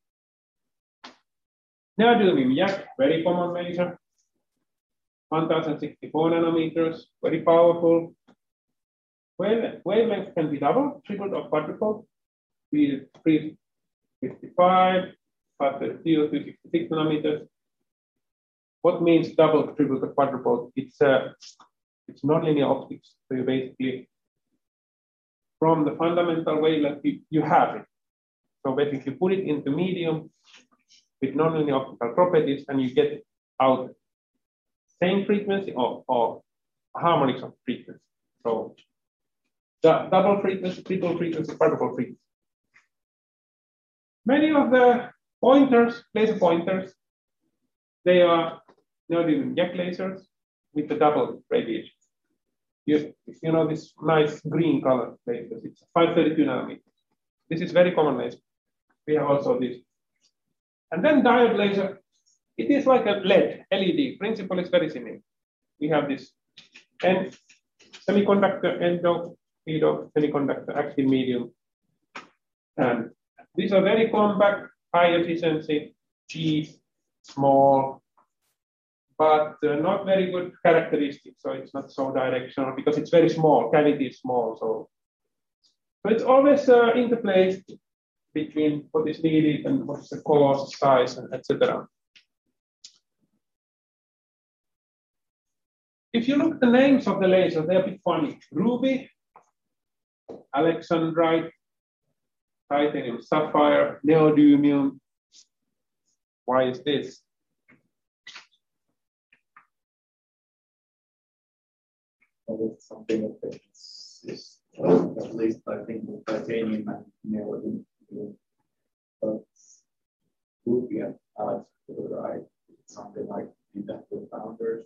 Neodymium Y A C, very common laser, one thousand sixty-four nanometers, very powerful. Wave, wavelength can be double, tripled, or quadrupled. We three fifty-five, five thirty-two, two sixty-six nanometers. What means double, tripled, or quadrupled? It's uh, it's nonlinear optics. So you basically, from the fundamental wavelength, you, you have it. So basically, put it into medium with nonlinear optical properties, and you get out same frequency or, or harmonics of frequency. So the double frequency, triple frequency, quadruple frequency. Many of the pointers, laser pointers, they are neodymium Y A C lasers with the double radiation. You, you know this nice green color lasers. It's five thirty-two nanometers. This is very common laser. We have also this. And then diode laser. It is like a L E D, L E D. Principle is very similar. We have this N semiconductor, endo, pedo, semiconductor, active medium. And these are very compact, high efficiency, cheap, small, but uh, not very good characteristics. So it's not so directional because it's very small, cavity is small. So, so it's always uh, interplay between what is needed and what's the cost, size, and et cetera. If you look at the names of the lasers, they're a bit funny. Ruby, alexandrite, titanium sapphire, neodymium. Why is this?
Well, it's something that is, is uh, at least I think with titanium and neodymium. But ruby and alexandrite, something like industrial founders.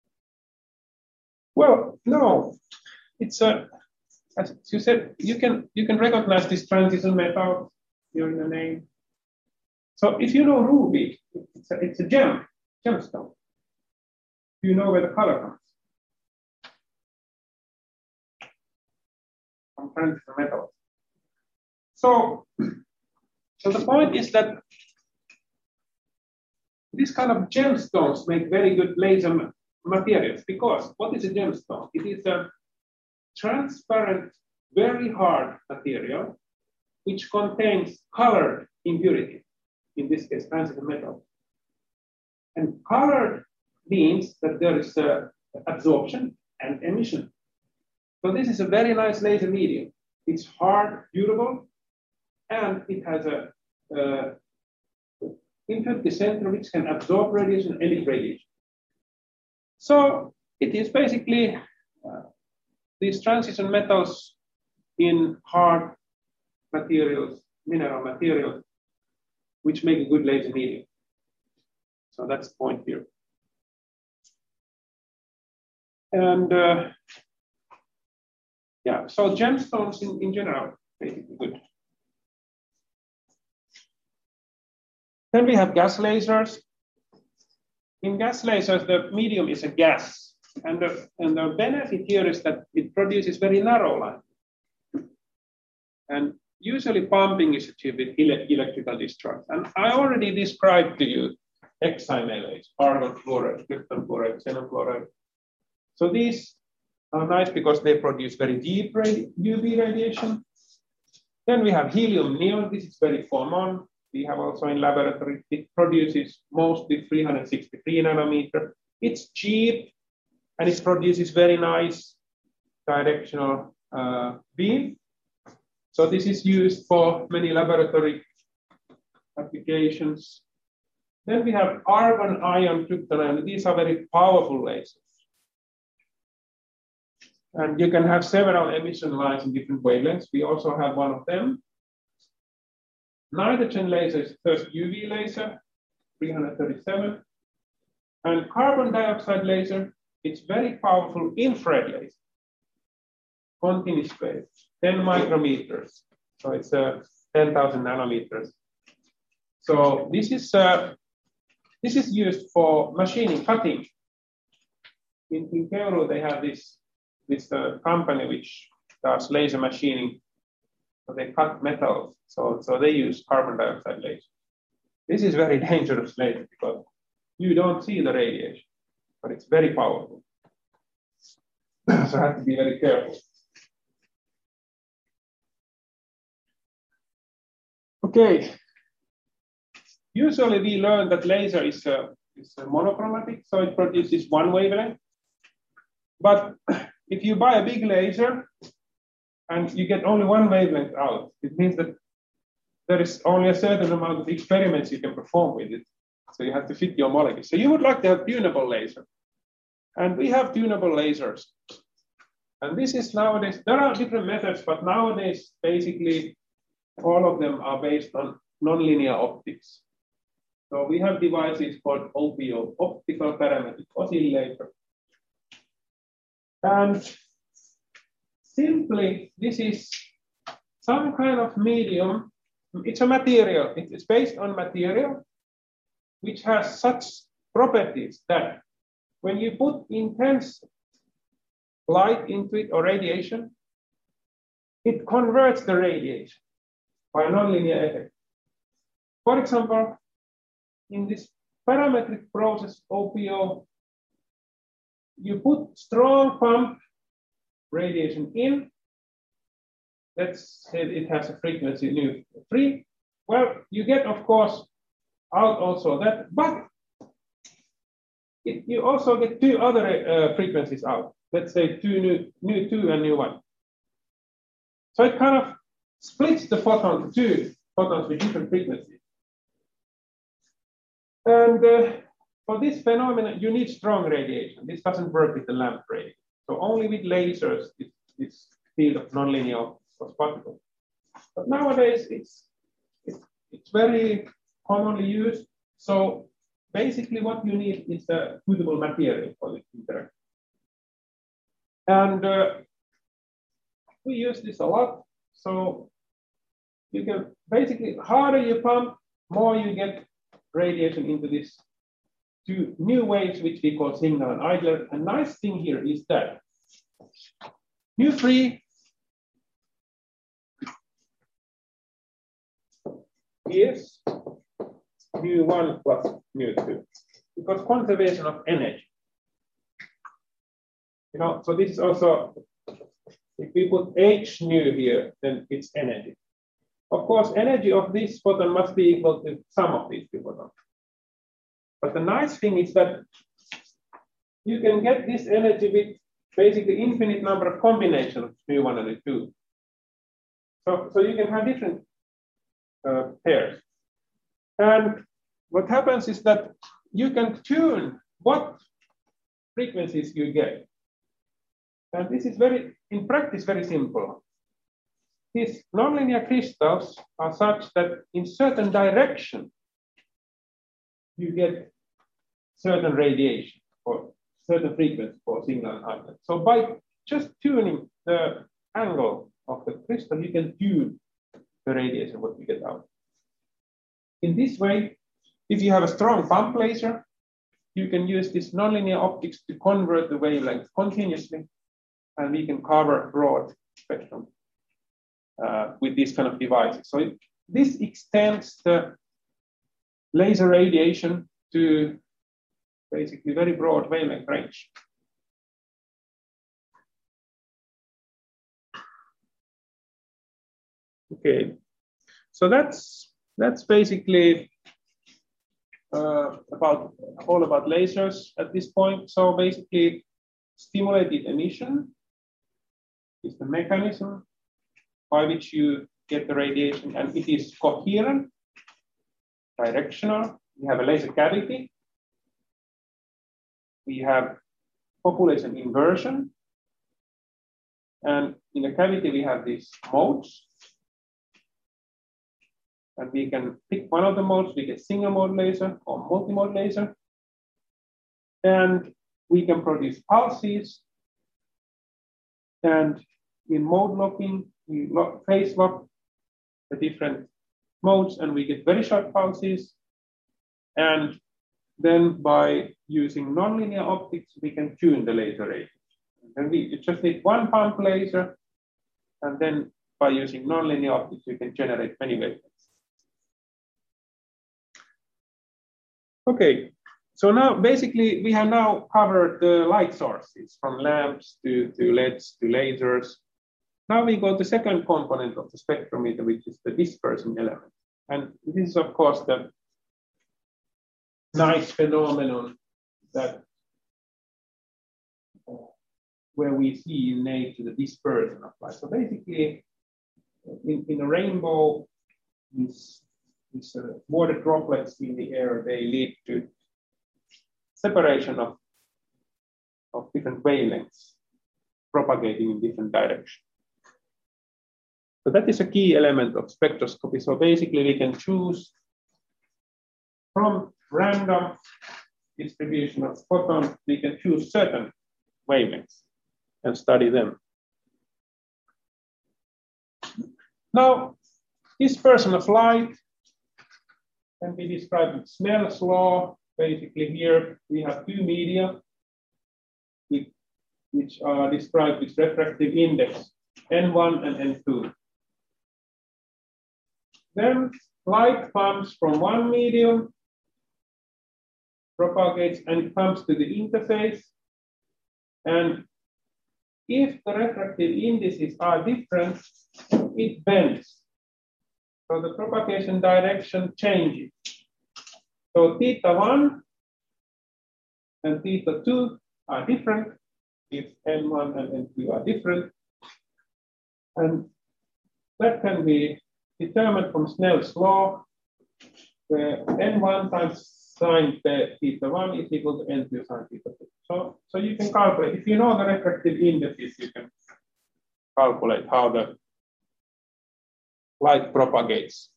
Well, no, it's a, as you said, you can you can recognize this transition metal here in the name. So if you know ruby, it's a, it's a gem, gemstone. You know where the color comes from transition metals. So, so the point is that these kind of gemstones make very good laser materials, because what is a gemstone? It is a transparent, very hard material which contains colored impurity, in this case, transition metal. And colored means that there is a absorption and emission. So this is a very nice laser medium. It's hard, durable, and it has a uh, impurity center which can absorb radiation, emit radiation. So it is basically uh, these transition metals in hard materials, mineral materials, which make a good laser medium. So that's the point here. And uh, yeah, so gemstones in, in general, basically good. Then we have gas lasers. In gas lasers, the medium is a gas. And the, and the benefit here is that it produces very narrow line. And usually pumping is achieved with ele electrical discharge. And I already described to you hexamelates, argon fluoride, krypton fluoride, xenon fluoride. So these are nice because they produce very deep U V radiation. Then we have helium neon. This is very common. We have also in laboratory. It produces mostly three hundred sixty-three nanometer. It's cheap and it produces very nice directional uh, beam. So this is used for many laboratory applications. Then we have argon ion, krypton ion. These are very powerful lasers. And you can have several emission lines in different wavelengths. We also have one of them. Nitrogen laser is the first U V laser, three hundred thirty-seven. And carbon dioxide laser, it's very powerful infrared laser. Continuous wave, ten micrometers. So it's uh, ten thousand nanometers. So this is, uh, this is used for machining, cutting. In, in Keuru, they have this, this uh, company which does laser machining. So they cut metals. So, so they use carbon dioxide laser. This is very dangerous laser because you don't see the radiation, but it's very powerful. So I have to be very careful. Okay. Usually we learn that laser is a, is a monochromatic, so it produces one wavelength. But if you buy a big laser and you get only one wavelength out, it means that there is only a certain amount of experiments you can perform with it. So you have to fit your molecule. So you would like to have tunable laser. And we have tunable lasers. And this is nowadays, there are different methods, but nowadays, basically, all of them are based on nonlinear optics. So we have devices called O P O, optical parametric oscillator. And simply, this is some kind of medium. It's a material. It's based on material which has such properties that when you put intense light into it or radiation, it converts the radiation by a nonlinear effect. For example, in this parametric process O P O, you put strong pump radiation in. Let's say it has a frequency nu three. Well, you get, of course, out also that, but it, you also get two other uh, frequencies out. Let's say two nu, nu two and nu one. So it kind of splits the photon to two photons with different frequencies. And uh, for this phenomenon, you need strong radiation. This doesn't work with the lamp radiation. So only with lasers is this field of nonlinear was possible. But nowadays, it's, it's, it's very commonly used. So basically what you need is a suitable material for this interaction. And uh, we use this a lot. So you can basically, harder you pump, more you get radiation into this two new waves, which we call signal and idler. A nice thing here is that nu three is nu one plus nu two, because conservation of energy. You know, so this is also, if we put H nu here, then it's energy. Of course, energy of this photon must be equal to sum of these two photons. But the nice thing is that you can get this energy with basically infinite number of combinations of mu one and mu two. So, so you can have different uh, pairs. And what happens is that you can tune what frequencies you get. And this is very, in practice, very simple. These nonlinear crystals are such that in certain direction, you get certain radiation or certain frequency for signal and outlet. So by just tuning the angle of the crystal, you can tune the radiation, what you get out. In this way, if you have a strong pump laser, you can use this nonlinear optics to convert the wavelength continuously, and we can cover broad spectrum uh, with these kind of devices. So it, this extends the laser radiation to basically very broad wavelength range. Okay, so that's that's basically uh, about all about lasers at this point. So basically, stimulated emission is the mechanism by which you get the radiation, and it is coherent, directional. We have a laser cavity. We have population inversion. And in the cavity, we have these modes. And we can pick one of the modes. We get single mode laser or multi-mode laser. And we can produce pulses. And in mode locking, we lock, phase lock the different modes, and we get very short pulses. And then by using nonlinear optics, we can tune the laser rate. And we just need one pump laser, and then by using nonlinear optics, we can generate many wavelengths. Okay, so now basically we have now covered the light sources from lamps to, to L E Ds to lasers. Now we go to the second component of the spectrometer, which is the dispersing element. And this is, of course, the nice phenomenon that uh, where we see in nature the dispersion of light. So basically, in, in a rainbow, these, these uh, water droplets in the air, they lead to separation of, of different wavelengths propagating in different directions. So that is a key element of spectroscopy. So basically, we can choose from random distribution of photons, we can choose certain wavelengths and study them. Now, dispersion of light can be described with Snell's law. Basically, here we have two media which are described with refractive index N one and N two. Then light comes from one medium, propagates, and it comes to the interface. And if the refractive indices are different, it bends. So the propagation direction changes. So theta one and theta two are different if N one and N two are different. And that can be determined from Snell's law, where N one times sine theta one is equal to N two sine theta two. So, so you can calculate, if you know the refractive indices, you can calculate how the light propagates.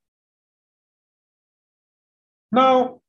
Now,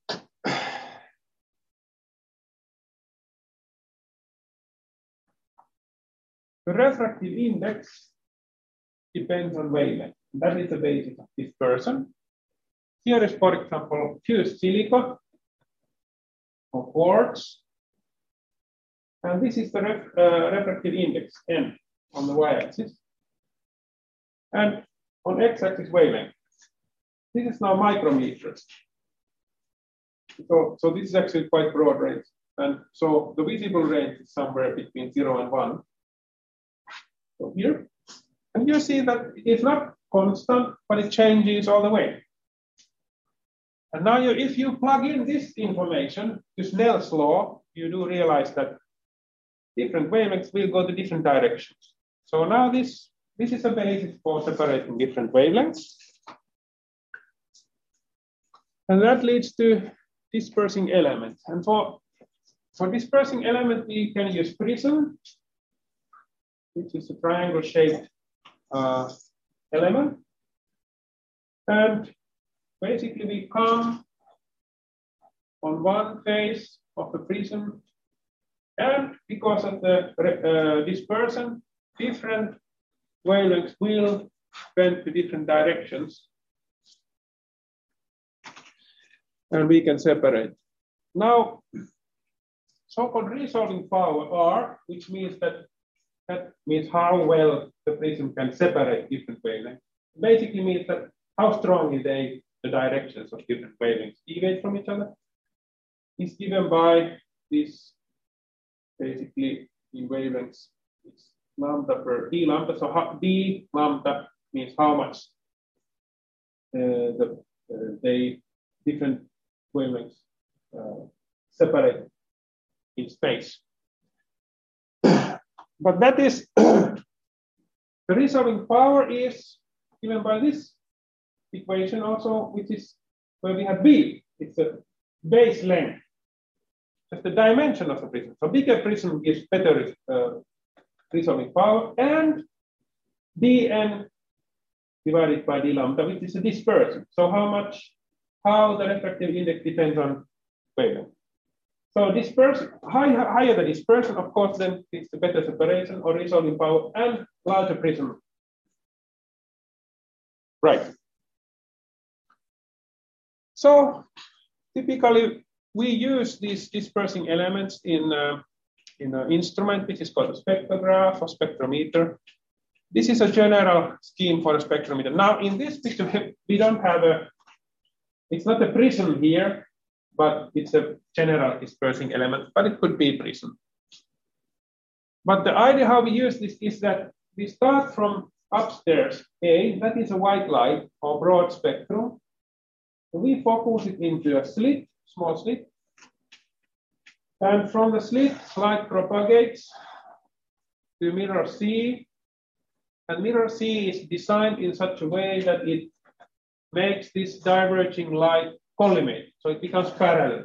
the refractive index depends on wavelength. That is the basis of dispersion. Here is, for example, fused silica or quartz. And this is the ref, uh, refractive index, N, on the y-axis. And on x-axis, wavelength. This is now micrometers. So, so this is actually quite broad range. And so the visible range is somewhere between zero and one. So here, and you see that it's not constant, but it changes all the way. And now you, if you plug in this information to Snell's law, you do realize that different wavelengths will go to different directions. So now this, this is a basis for separating different wavelengths. And that leads to dispersing elements. And for, for dispersing element, we can use prism, which is a triangle-shaped uh, element. And basically, we come on one face of the prism, and because of the uh, dispersion, different wavelengths will bend to different directions, and we can separate. Now, so-called resolving power R, which means that that means how well the prism can separate different wavelengths. Basically means that how strongly they the directions of different wavelengths deviate from each other is given by this basically in wavelengths. It's lambda per d lambda. So how, d lambda means how much uh, the uh, they different wavelengths uh, separate in space. But that is the resolving power is given by this equation also, which is where we have b. It's a base length. That's the dimension of the prism. So bigger prism gives better uh, resolving power, and dn divided by d lambda, which is a dispersion. So how much, how the refractive index depends on wavelength. So dispersion, higher, higher the dispersion, of course, then it's the better separation or resolving power and larger prism. Right. So typically, we use these dispersing elements in, uh, in an instrument which is called a spectrograph or spectrometer. This is a general scheme for a spectrometer. Now, in this picture, we don't have a, it's not a prism here, but it's a general dispersing element, but it could be a prism. But the idea how we use this is that we start from upstairs A, that is a white light or broad spectrum. We focus it into a slit, small slit. And from the slit, light propagates to mirror C. And mirror C is designed in such a way that it makes this diverging light collimate, so it becomes parallel.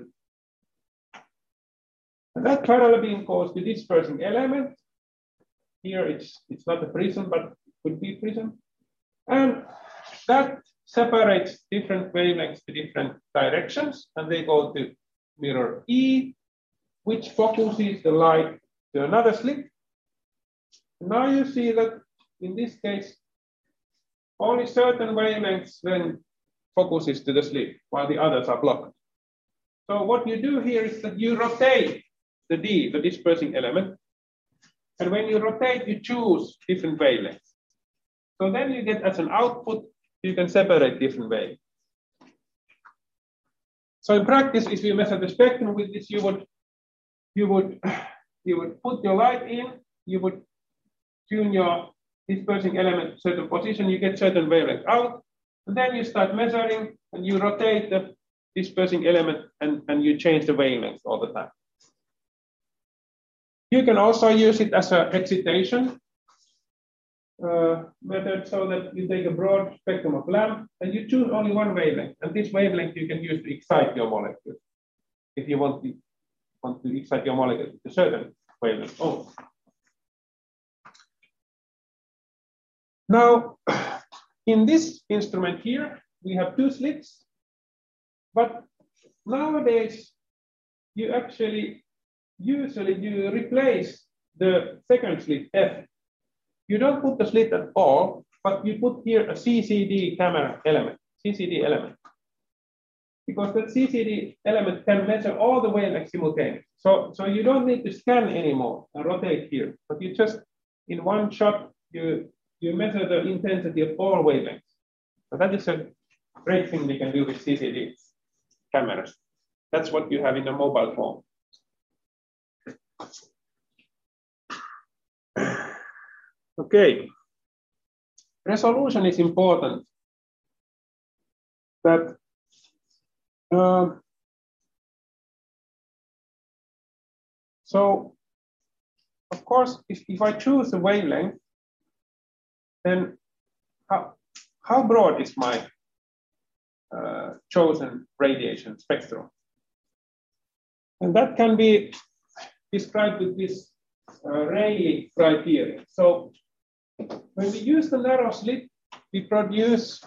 And that parallel beam goes to dispersing element. Here it's, it's not a prism, but it could be a prism. And that separates different wavelengths to different directions, and they go to mirror E, which focuses the light to another slit. Now you see that in this case, only certain wavelengths then focuses to the slit, while the others are blocked. So what you do here is that you rotate the D, the dispersing element, and when you rotate, you choose different wavelengths. So then you get as an output, you can separate different wavelengths. So in practice, if you measure the spectrum with this, you would, you would, you would put your light in, you would tune your dispersing element to a certain position, you get certain wavelength out, and then you start measuring and you rotate the dispersing element and, and you change the wavelength all the time. You can also use it as an excitation uh, method, so that you take a broad spectrum of lamp and you choose only one wavelength, and this wavelength you can use to excite your molecule if you want to, want to excite your molecule to a certain wavelength only. Now, in this instrument here, we have two slits, but nowadays you actually usually you replace the second slit F. You don't put the slit at all, but you put here a C C D camera element, C C D element, because that C C D element can measure all the wavelengths simultaneously. So, so you don't need to scan anymore and rotate here, but you just in one shot you you measure the intensity of all wavelengths. So that is a great thing we can do with C C D cameras. That's what you have in a mobile phone. Okay. Resolution is important. That uh, so, of course, if, if I choose a wavelength, then how, how broad is my uh, chosen radiation spectrum? And that can be described with this uh, Rayleigh criteria. So when we use the narrow slit, we produce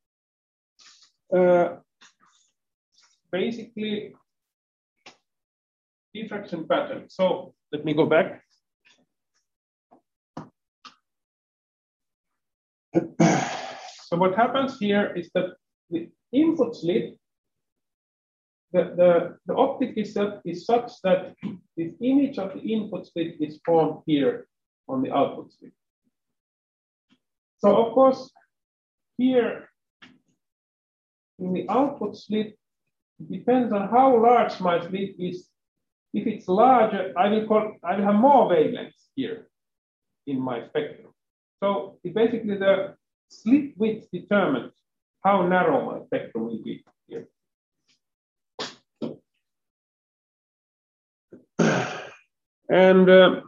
uh, basically diffraction pattern. So let me go back. So what happens here is that the input slit, the, the, the optic is, that is such that the image of the input slit is formed here on the output slit. So of course, here in the output slit, it depends on how large my slit is. If it's larger, I will, call, I will have more wavelengths here in my spectrum. So it basically the slit width determines how narrow my spectrum will be here. And uh,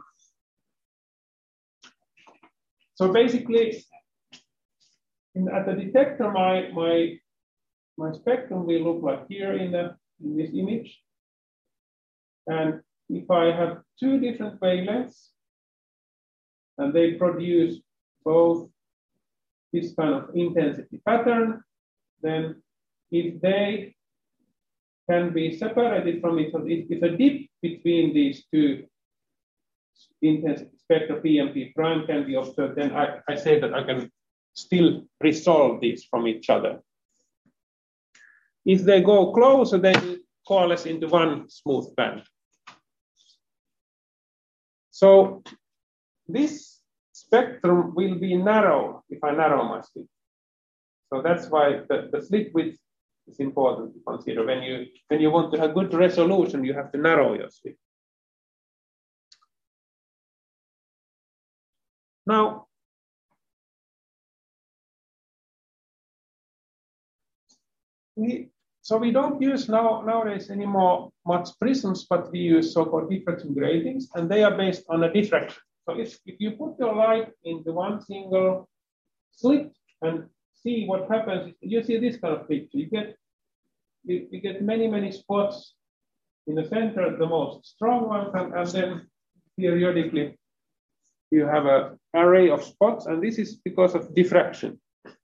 so basically, in, at the detector, my, my, my spectrum will look like here in, the, in this image. And if I have two different wavelengths, and they produce both this kind of intensity pattern, then if they can be separated from each other, if a dip between these two intensity spectra P and P prime can be observed, then I, I say that I can still resolve these from each other. If they go closer, they will coalesce into one smooth band. So this spectrum will be narrow if I narrow my slit. So that's why the, the slit width is important to consider. When you, when you want to have good resolution, you have to narrow your slit. Now, we, so we don't use now, nowadays anymore much prisms, but we use so-called diffraction gratings, and they are based on a diffraction. So if, if you put your light into one single slit and see what happens, you see this kind of picture. You get, you, you get many, many spots in the center, the most strong ones, and, and then periodically you have an array of spots, and this is because of diffraction.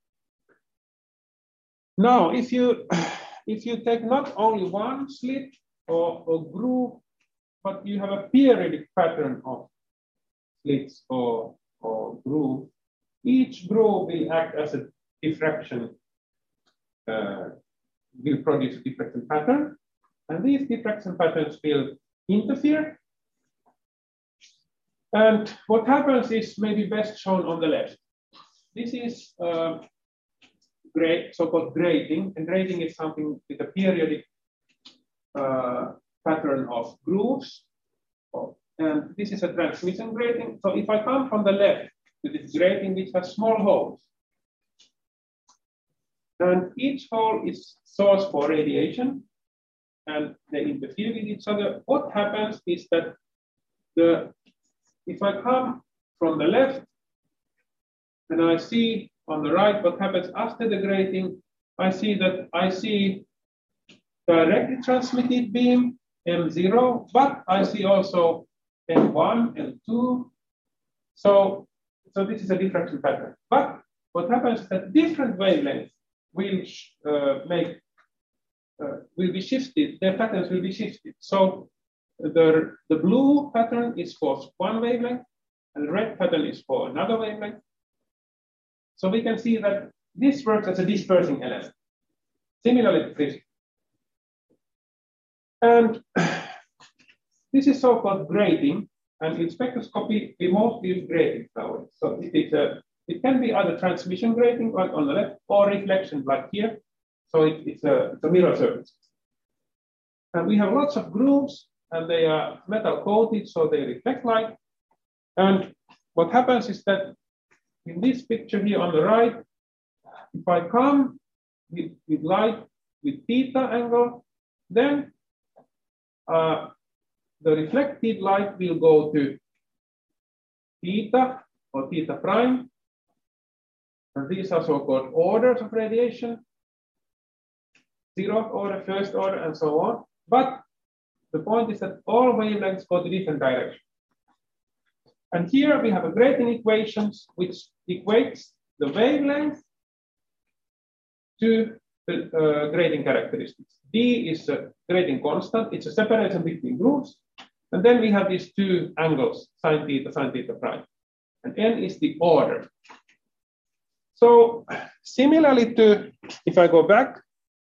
Now, if you if you take not only one slit or, or groove, but you have a periodic pattern of slits or, or groove, each groove will act as a diffraction, uh, will produce a diffraction pattern, and these diffraction patterns will interfere. And what happens is maybe best shown on the left. This is uh, great, so-called grating, and grating is something with a periodic uh, pattern of grooves. And this is a transmission grating. So if I come from the left to this grating, which has small holes, and each hole is source for radiation, and they interfere with each other, what happens is that the if I come from the left and I see on the right what happens after the grating, I see that I see directly transmitted beam M zero, but I see also M one, M two. So, so this is a diffraction pattern. But what happens is that different wavelengths will uh, make uh, will be shifted. Their patterns will be shifted. So the the blue pattern is for one wavelength, and the red pattern is for another wavelength. So we can see that this works as a dispersing element, similarly to this. And this is so-called grating, and in spectroscopy, we mostly use gratings nowadays. So it, is a, it can be either transmission grating, like on the left, or reflection, like here. So it, it's, a, it's a mirror surface. And we have lots of grooves, and they are metal coated, so they reflect light. And what happens is that in this picture here on the right, if I come with, with light with theta angle, then uh, the reflected light will go to theta or theta prime. And these are so-called orders of radiation, zeroth order, first order, and so on. But the point is that all wavelengths go to different directions. And here we have a grating equations which equates the wavelength to the uh, grating characteristics. D is a grating constant, it's a separation between grooves. And then we have these two angles, sine theta, sine theta prime. And N is the order. So similarly to, if I go back,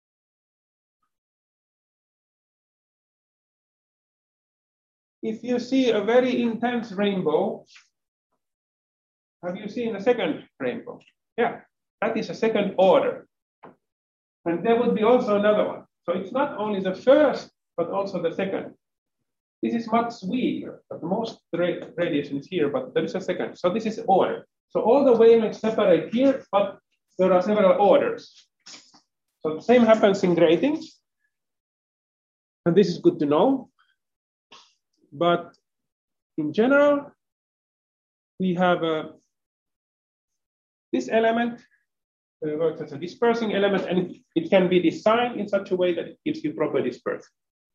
if you see a very intense rainbow, have you seen a second rainbow? Yeah, that is a second order. And there would be also another one. So it's not only the first, but also the second. This is much weaker, but most radiation is here, but there is a second. So this is order. So all the wavelengths separate here, but there are several orders. So the same happens in grating. And this is good to know. But in general, we have uh, this element uh, works as a dispersing element, and it, it can be designed in such a way that it gives you proper dispersion.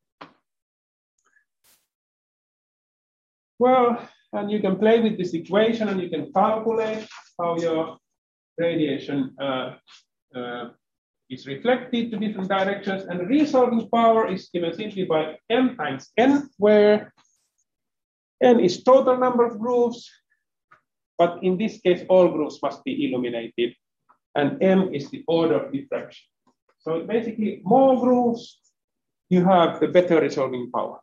Well, and you can play with this equation and you can calculate how your radiation uh, uh, is reflected to different directions. And the resolving power is given simply by M times N, where N is total number of grooves, but in this case, all grooves must be illuminated. And M is the order of diffraction. So basically, more grooves you have, the better resolving power.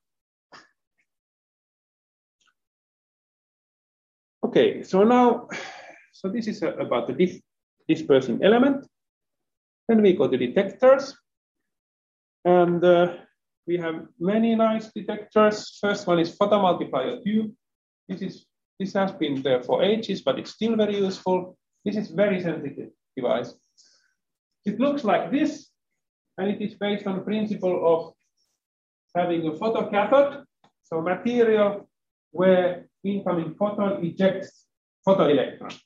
Okay, so now, so this is a, about the dis dispersing element. Then we go to detectors. And uh, we have many nice detectors. First one is photomultiplier tube. This is this has been there for ages, but it's still very useful. This is very sensitive device. It looks like this, and it is based on the principle of having a photocathode, so material where incoming photon ejects photoelectron.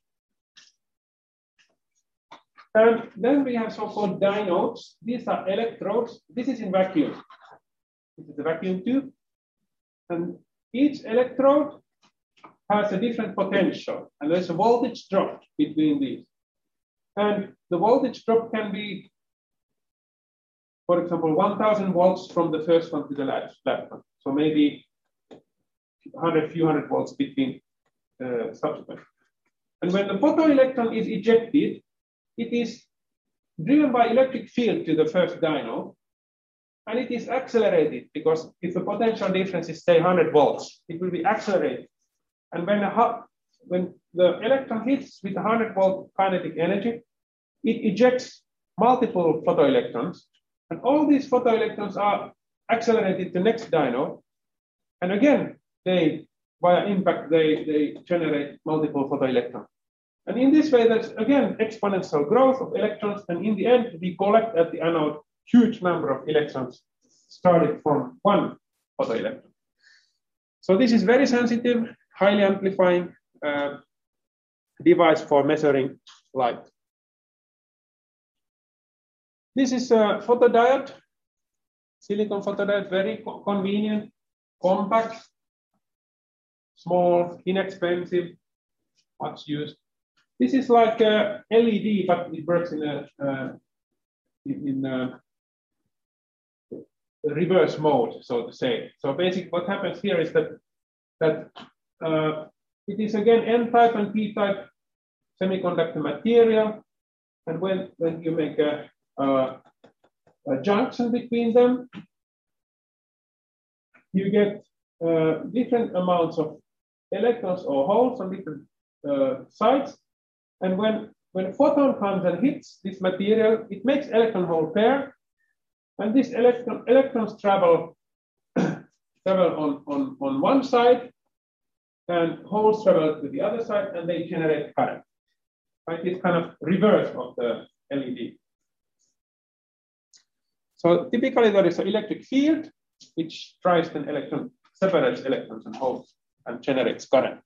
And then we have so-called dinodes. These are electrodes. This is in vacuum. This is a vacuum tube. And each electrode has a different potential. And there's a voltage drop between these. And the voltage drop can be, for example, one thousand volts from the first one to the last one. So maybe one hundred, few hundred volts between uh, subsequent. And when the photoelectron is ejected, it is driven by electric field to the first dynode, and it is accelerated because if the potential difference is, say, one hundred volts, it will be accelerated. And when, a, when the electron hits with one hundred volt kinetic energy, it ejects multiple photoelectrons, and all these photoelectrons are accelerated to the next dynode. And again, they, via impact, they, they generate multiple photoelectrons. And in this way, there's again exponential growth of electrons, and in the end, we collect at the anode huge number of electrons started from one photoelectron. So this is very sensitive, highly amplifying uh, device for measuring light. This is a photodiode, silicon photodiode, very co convenient, compact, small, inexpensive, much used. This is like a L E D, but it works in a, uh, in a reverse mode, so to say. So basically what happens here is that, that uh, it is again N-type and P-type semiconductor material. And when, when you make a, a, a junction between them, you get uh, different amounts of electrons or holes on different uh, sides. And when, when a photon comes and hits this material, it makes electron hole pair. And these electron, electrons travel travel on, on, on one side, and holes travel to the other side, and they generate current. Right? It's kind of reverse of the L E D. So typically there is an electric field which tries an electron, separates electrons and holes and generates current.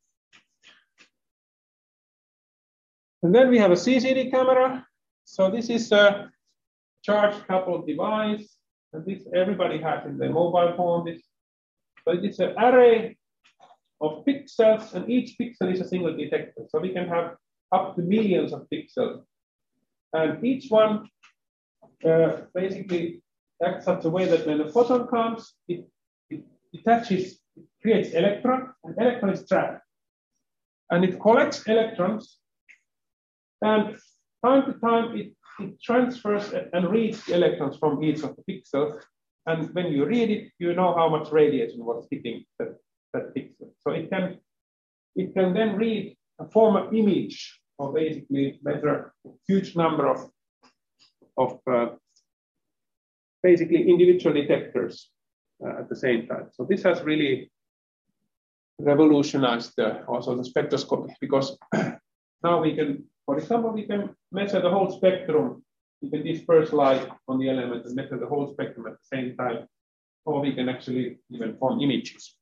And then we have a C C D camera. So this is a charge coupled device, and this everybody has in their mobile phone. This, so it's an array of pixels, and each pixel is a single detector. So we can have up to millions of pixels, and each one uh, basically acts such a way that when a photon comes, it, it attaches, it creates electron, and electron is trapped, and it collects electrons, and time to time it, it transfers and reads the electrons from each of the pixels, and when you read it, you know how much radiation was hitting that, that pixel. So it can it can then read a form of image, or basically measure a huge number of of uh, basically individual detectors uh, at the same time. So this has really revolutionized the, also the spectroscopy, because now we can, for example, we can measure the whole spectrum. We can disperse light on the element and measure the whole spectrum at the same time, or we can actually even form images.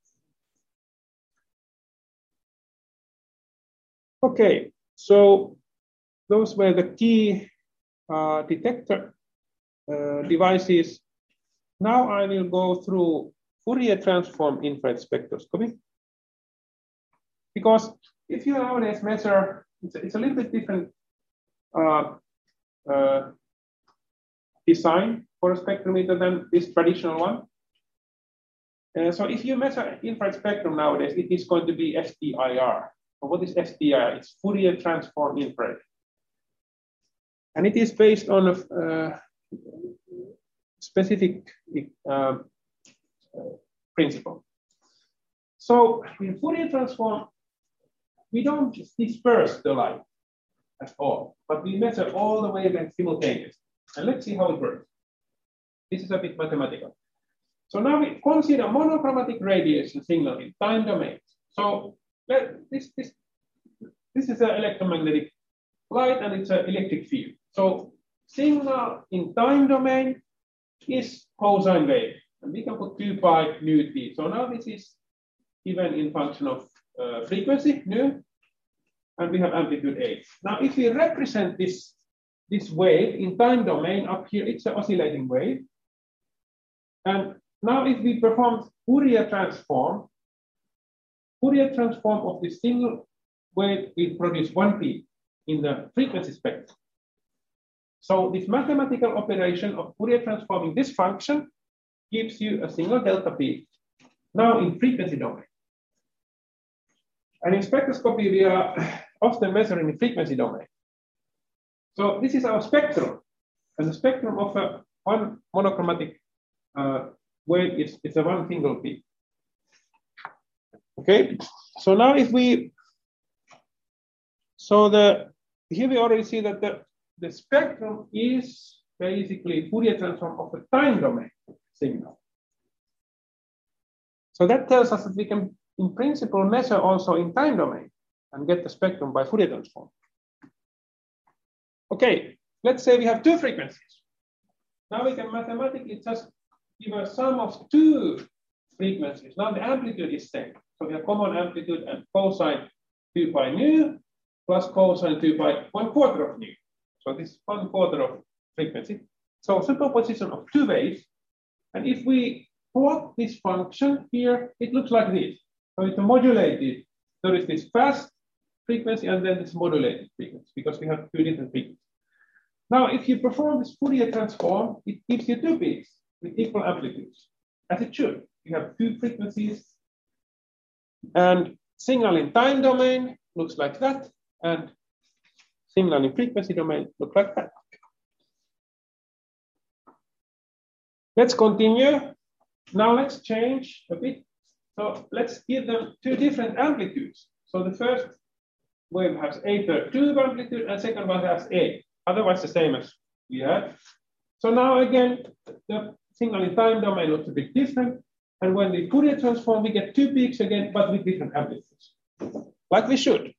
Okay, so those were the key uh, detector uh, devices. Now I will go through Fourier transform infrared spectroscopy, because if you nowadays measure, it's a, it's a little bit different uh, uh, design for a spectrometer than this traditional one. Uh, so if you measure infrared spectrum nowadays, it is going to be F T I R. So what is F T I R? It's Fourier transform infrared. And it is based on a uh, specific uh, principle. So in Fourier transform, we don't disperse the light at all, but we measure all the wavelengths simultaneously. And let's see how it works. This is a bit mathematical. So now we consider monochromatic radiation signal in time domains. So this, this, this is an electromagnetic light, and it's an electric field. So signal in time domain is cosine wave, and we can put two pi nu t. So now this is given in function of uh, frequency nu, and we have amplitude a. Now if we represent this, this wave in time domain up here, it's an oscillating wave. And now if we perform Fourier transform, Fourier transform of this single wave will produce one peak in the frequency spectrum. So this mathematical operation of Fourier transforming this function gives you a single delta peak, now in frequency domain. And in spectroscopy, we are often measuring the frequency domain. So this is our spectrum, and the spectrum of a one monochromatic uh, wave is, is a one single peak. Okay, so now if we, so the, here we already see that the, the spectrum is basically Fourier transform of the time domain signal. So that tells us that we can, in principle, measure also in time domain and get the spectrum by Fourier transform. Okay, let's say we have two frequencies. Now we can mathematically just give a sum of two frequencies. Now the amplitude is same. So we have common amplitude and cosine two pi nu plus cosine two pi one quarter of nu. So this is one quarter of frequency. So superposition of two waves. And if we plot this function here, it looks like this. So it's a modulated. There is this fast frequency and then this modulated frequency, because we have two different frequencies. Now, if you perform this Fourier transform, it gives you two peaks with equal amplitudes, as it should. You have two frequencies, and signal in time domain looks like that, and signal in frequency domain looks like that. Let's continue. Now let's change a bit. So let's give them two different amplitudes. So the first wave has A per two amplitude, and second one has A. Otherwise the same as we had. So now again, the signal in time domain looks a bit different. And when we Fourier transform, we get two peaks again, but with different amplitudes, like we should.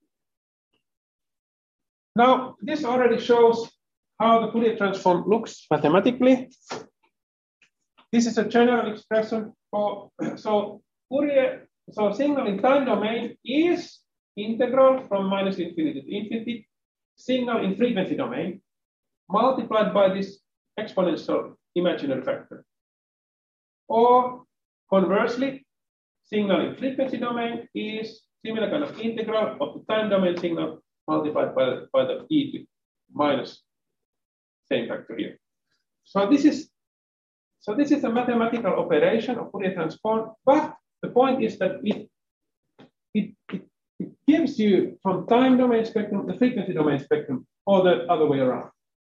Now, this already shows how the Fourier transform looks mathematically. This is a general expression for, so Fourier, so signal in time domain is integral from minus infinity to infinity, signal in frequency domain, multiplied by this exponential imaginary factor. Or conversely, signal in frequency domain is similar kind of integral of the time domain signal multiplied by, by the e to minus same factor here. So this is so this is a mathematical operation of Fourier transform, but the point is that it, it, it, it gives you from time domain spectrum the frequency domain spectrum, or the other way around.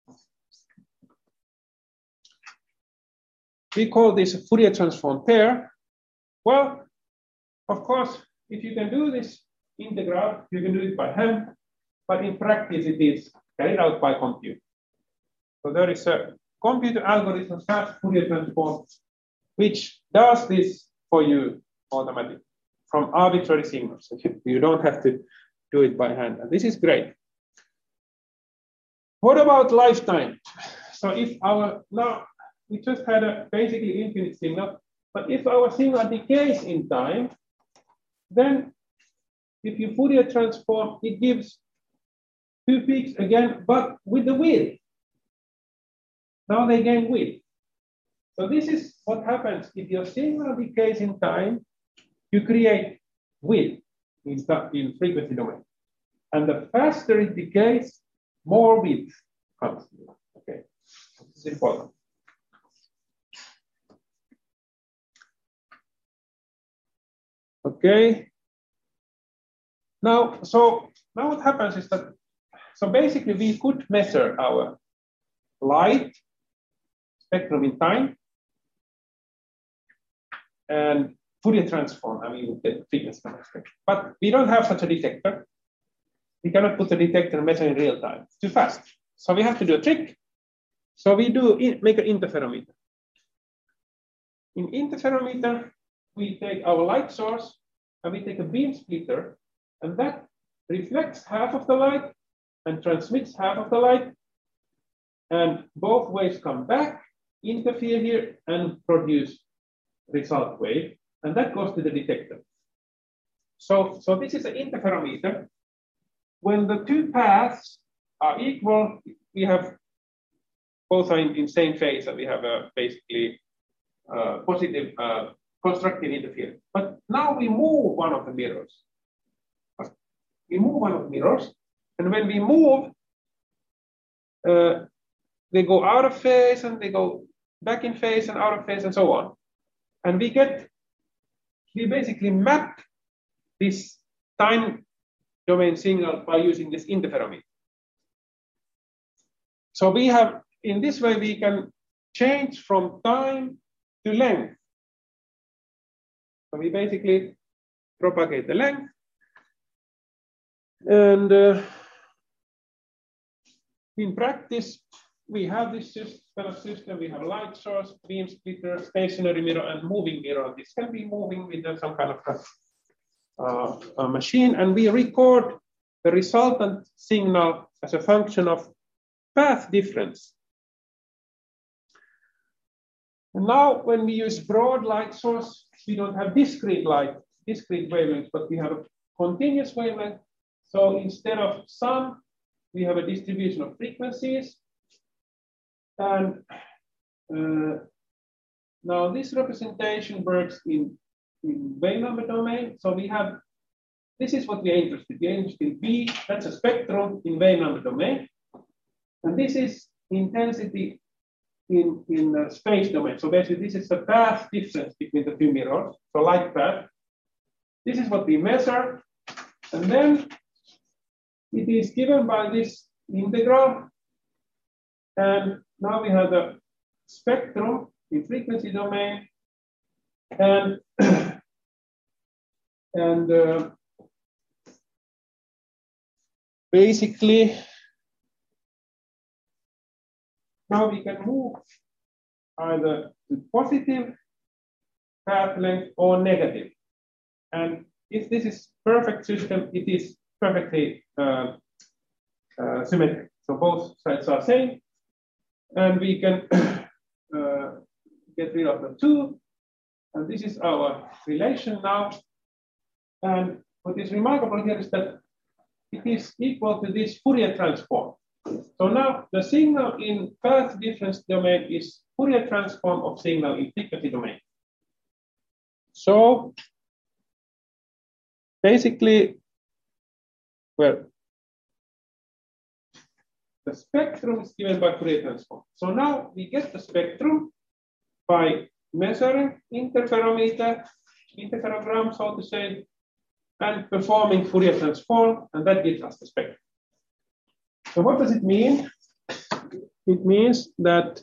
We call this a Fourier transform pair. Well, of course, if you can do this integral, you can do it by hand, but in practice it is carried out by compute. So there is a computer algorithm, fast Fourier transform, which does this for you automatically from arbitrary signals. You don't have to do it by hand, and this is great. What about lifetime? So if our, now we just had a basically infinite signal, but if our signal decays in time, then if you Fourier transform, it gives two peaks again, but with the width. Now they gain width. So this is what happens if your signal decays in time, you create width in, in frequency domain. And the faster it decays, more width comes. Okay, this is important. Okay. Now, so now what happens is that, so basically we could measure our light spectrum in time and Fourier transform, I mean, the frequency spectrum. But we don't have such a detector. We cannot put the detector and measure in real time. It's too fast. So we have to do a trick. So we do make an interferometer. In interferometer, we take our light source and we take a beam splitter, and that reflects half of the light and transmits half of the light. And both waves come back, interfere here, and produce result wave. And that goes to the detector. So, so this is an interferometer. When the two paths are equal, we have both are in, in same phase, and we have a basically uh, positive uh, constructive interference. But now we move one of the mirrors. We move one of the mirrors, and when we move, uh, they go out of phase, and they go back in phase, and out of phase, and so on. And we get, we basically map this time domain signal by using this interferometer. So we have, in this way, we can change from time to length. So we basically propagate the length. And uh, in practice, we have this kind of system. We have light source, beam splitter, stationary mirror, and moving mirror. This can be moving with some kind of uh, a machine. And we record the resultant signal as a function of path difference. And now when we use broad light source, we don't have discrete light, discrete wavelengths, but we have a continuous wavelength. So instead of sum, we have a distribution of frequencies. And uh, now this representation works in, in wave number domain. So we have, this is what we are interested in. We are interested in B, that's a spectrum in wave number domain. And this is intensity in, in uh, space domain. So basically this is the path difference between the two mirrors, so light path. This is what we measure. And then it is given by this integral. And now we have the spectrum in frequency domain. And, and uh, basically, now we can move either to positive path length or negative. And if this is perfect system, it is perfectly uh, uh, symmetric. So both sides are same, and we can uh, get rid of the two. And this is our relation now. And what is remarkable here is that it is equal to this Fourier transform. So now the signal in path difference domain is Fourier transform of signal in frequency domain. So basically, well, the spectrum is given by Fourier transform. So now we get the spectrum by measuring interferometer, interferogram, so to say, and performing Fourier transform, and that gives us the spectrum. So what does it mean? It means that,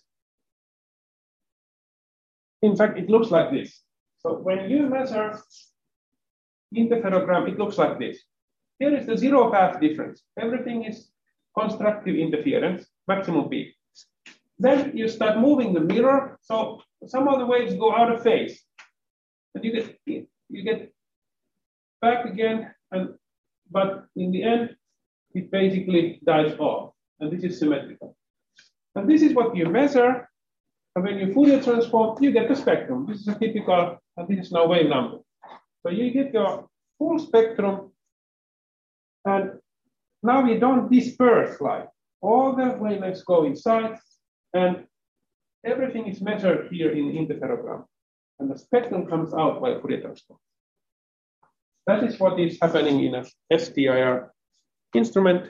in fact, it looks like this. So when you measure interferogram, it looks like this. Here is the zero path difference. Everything is constructive interference, maximum peak. Then you start moving the mirror, so some of the waves go out of phase. And you get you get back again, and but in the end, it basically dies off. And this is symmetrical. And this is what you measure. And when you Fourier transform, you get the spectrum. This is a typical, and this is now wave number. So you get your full spectrum. And now we don't disperse light. All the wavelengths go inside, and everything is measured here in interferogram. And the spectrum comes out by Fourier transform. That is what is happening in a S T I R instrument.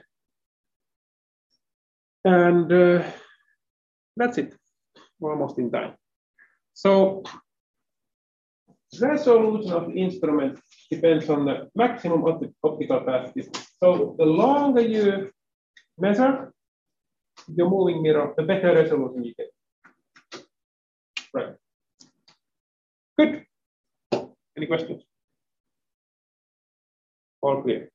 And uh, that's it. We're almost in time. So resolution of the instrument depends on the maximum of the optical path distance. So the longer you measure the moving mirror, the better resolution you get. Right. Good. Any questions? All clear.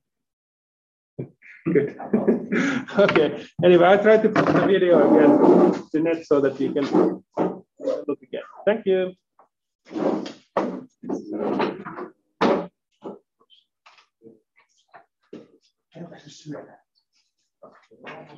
Good. Okay. Anyway, I tried to put the video again to net so that you can look again. Thank you.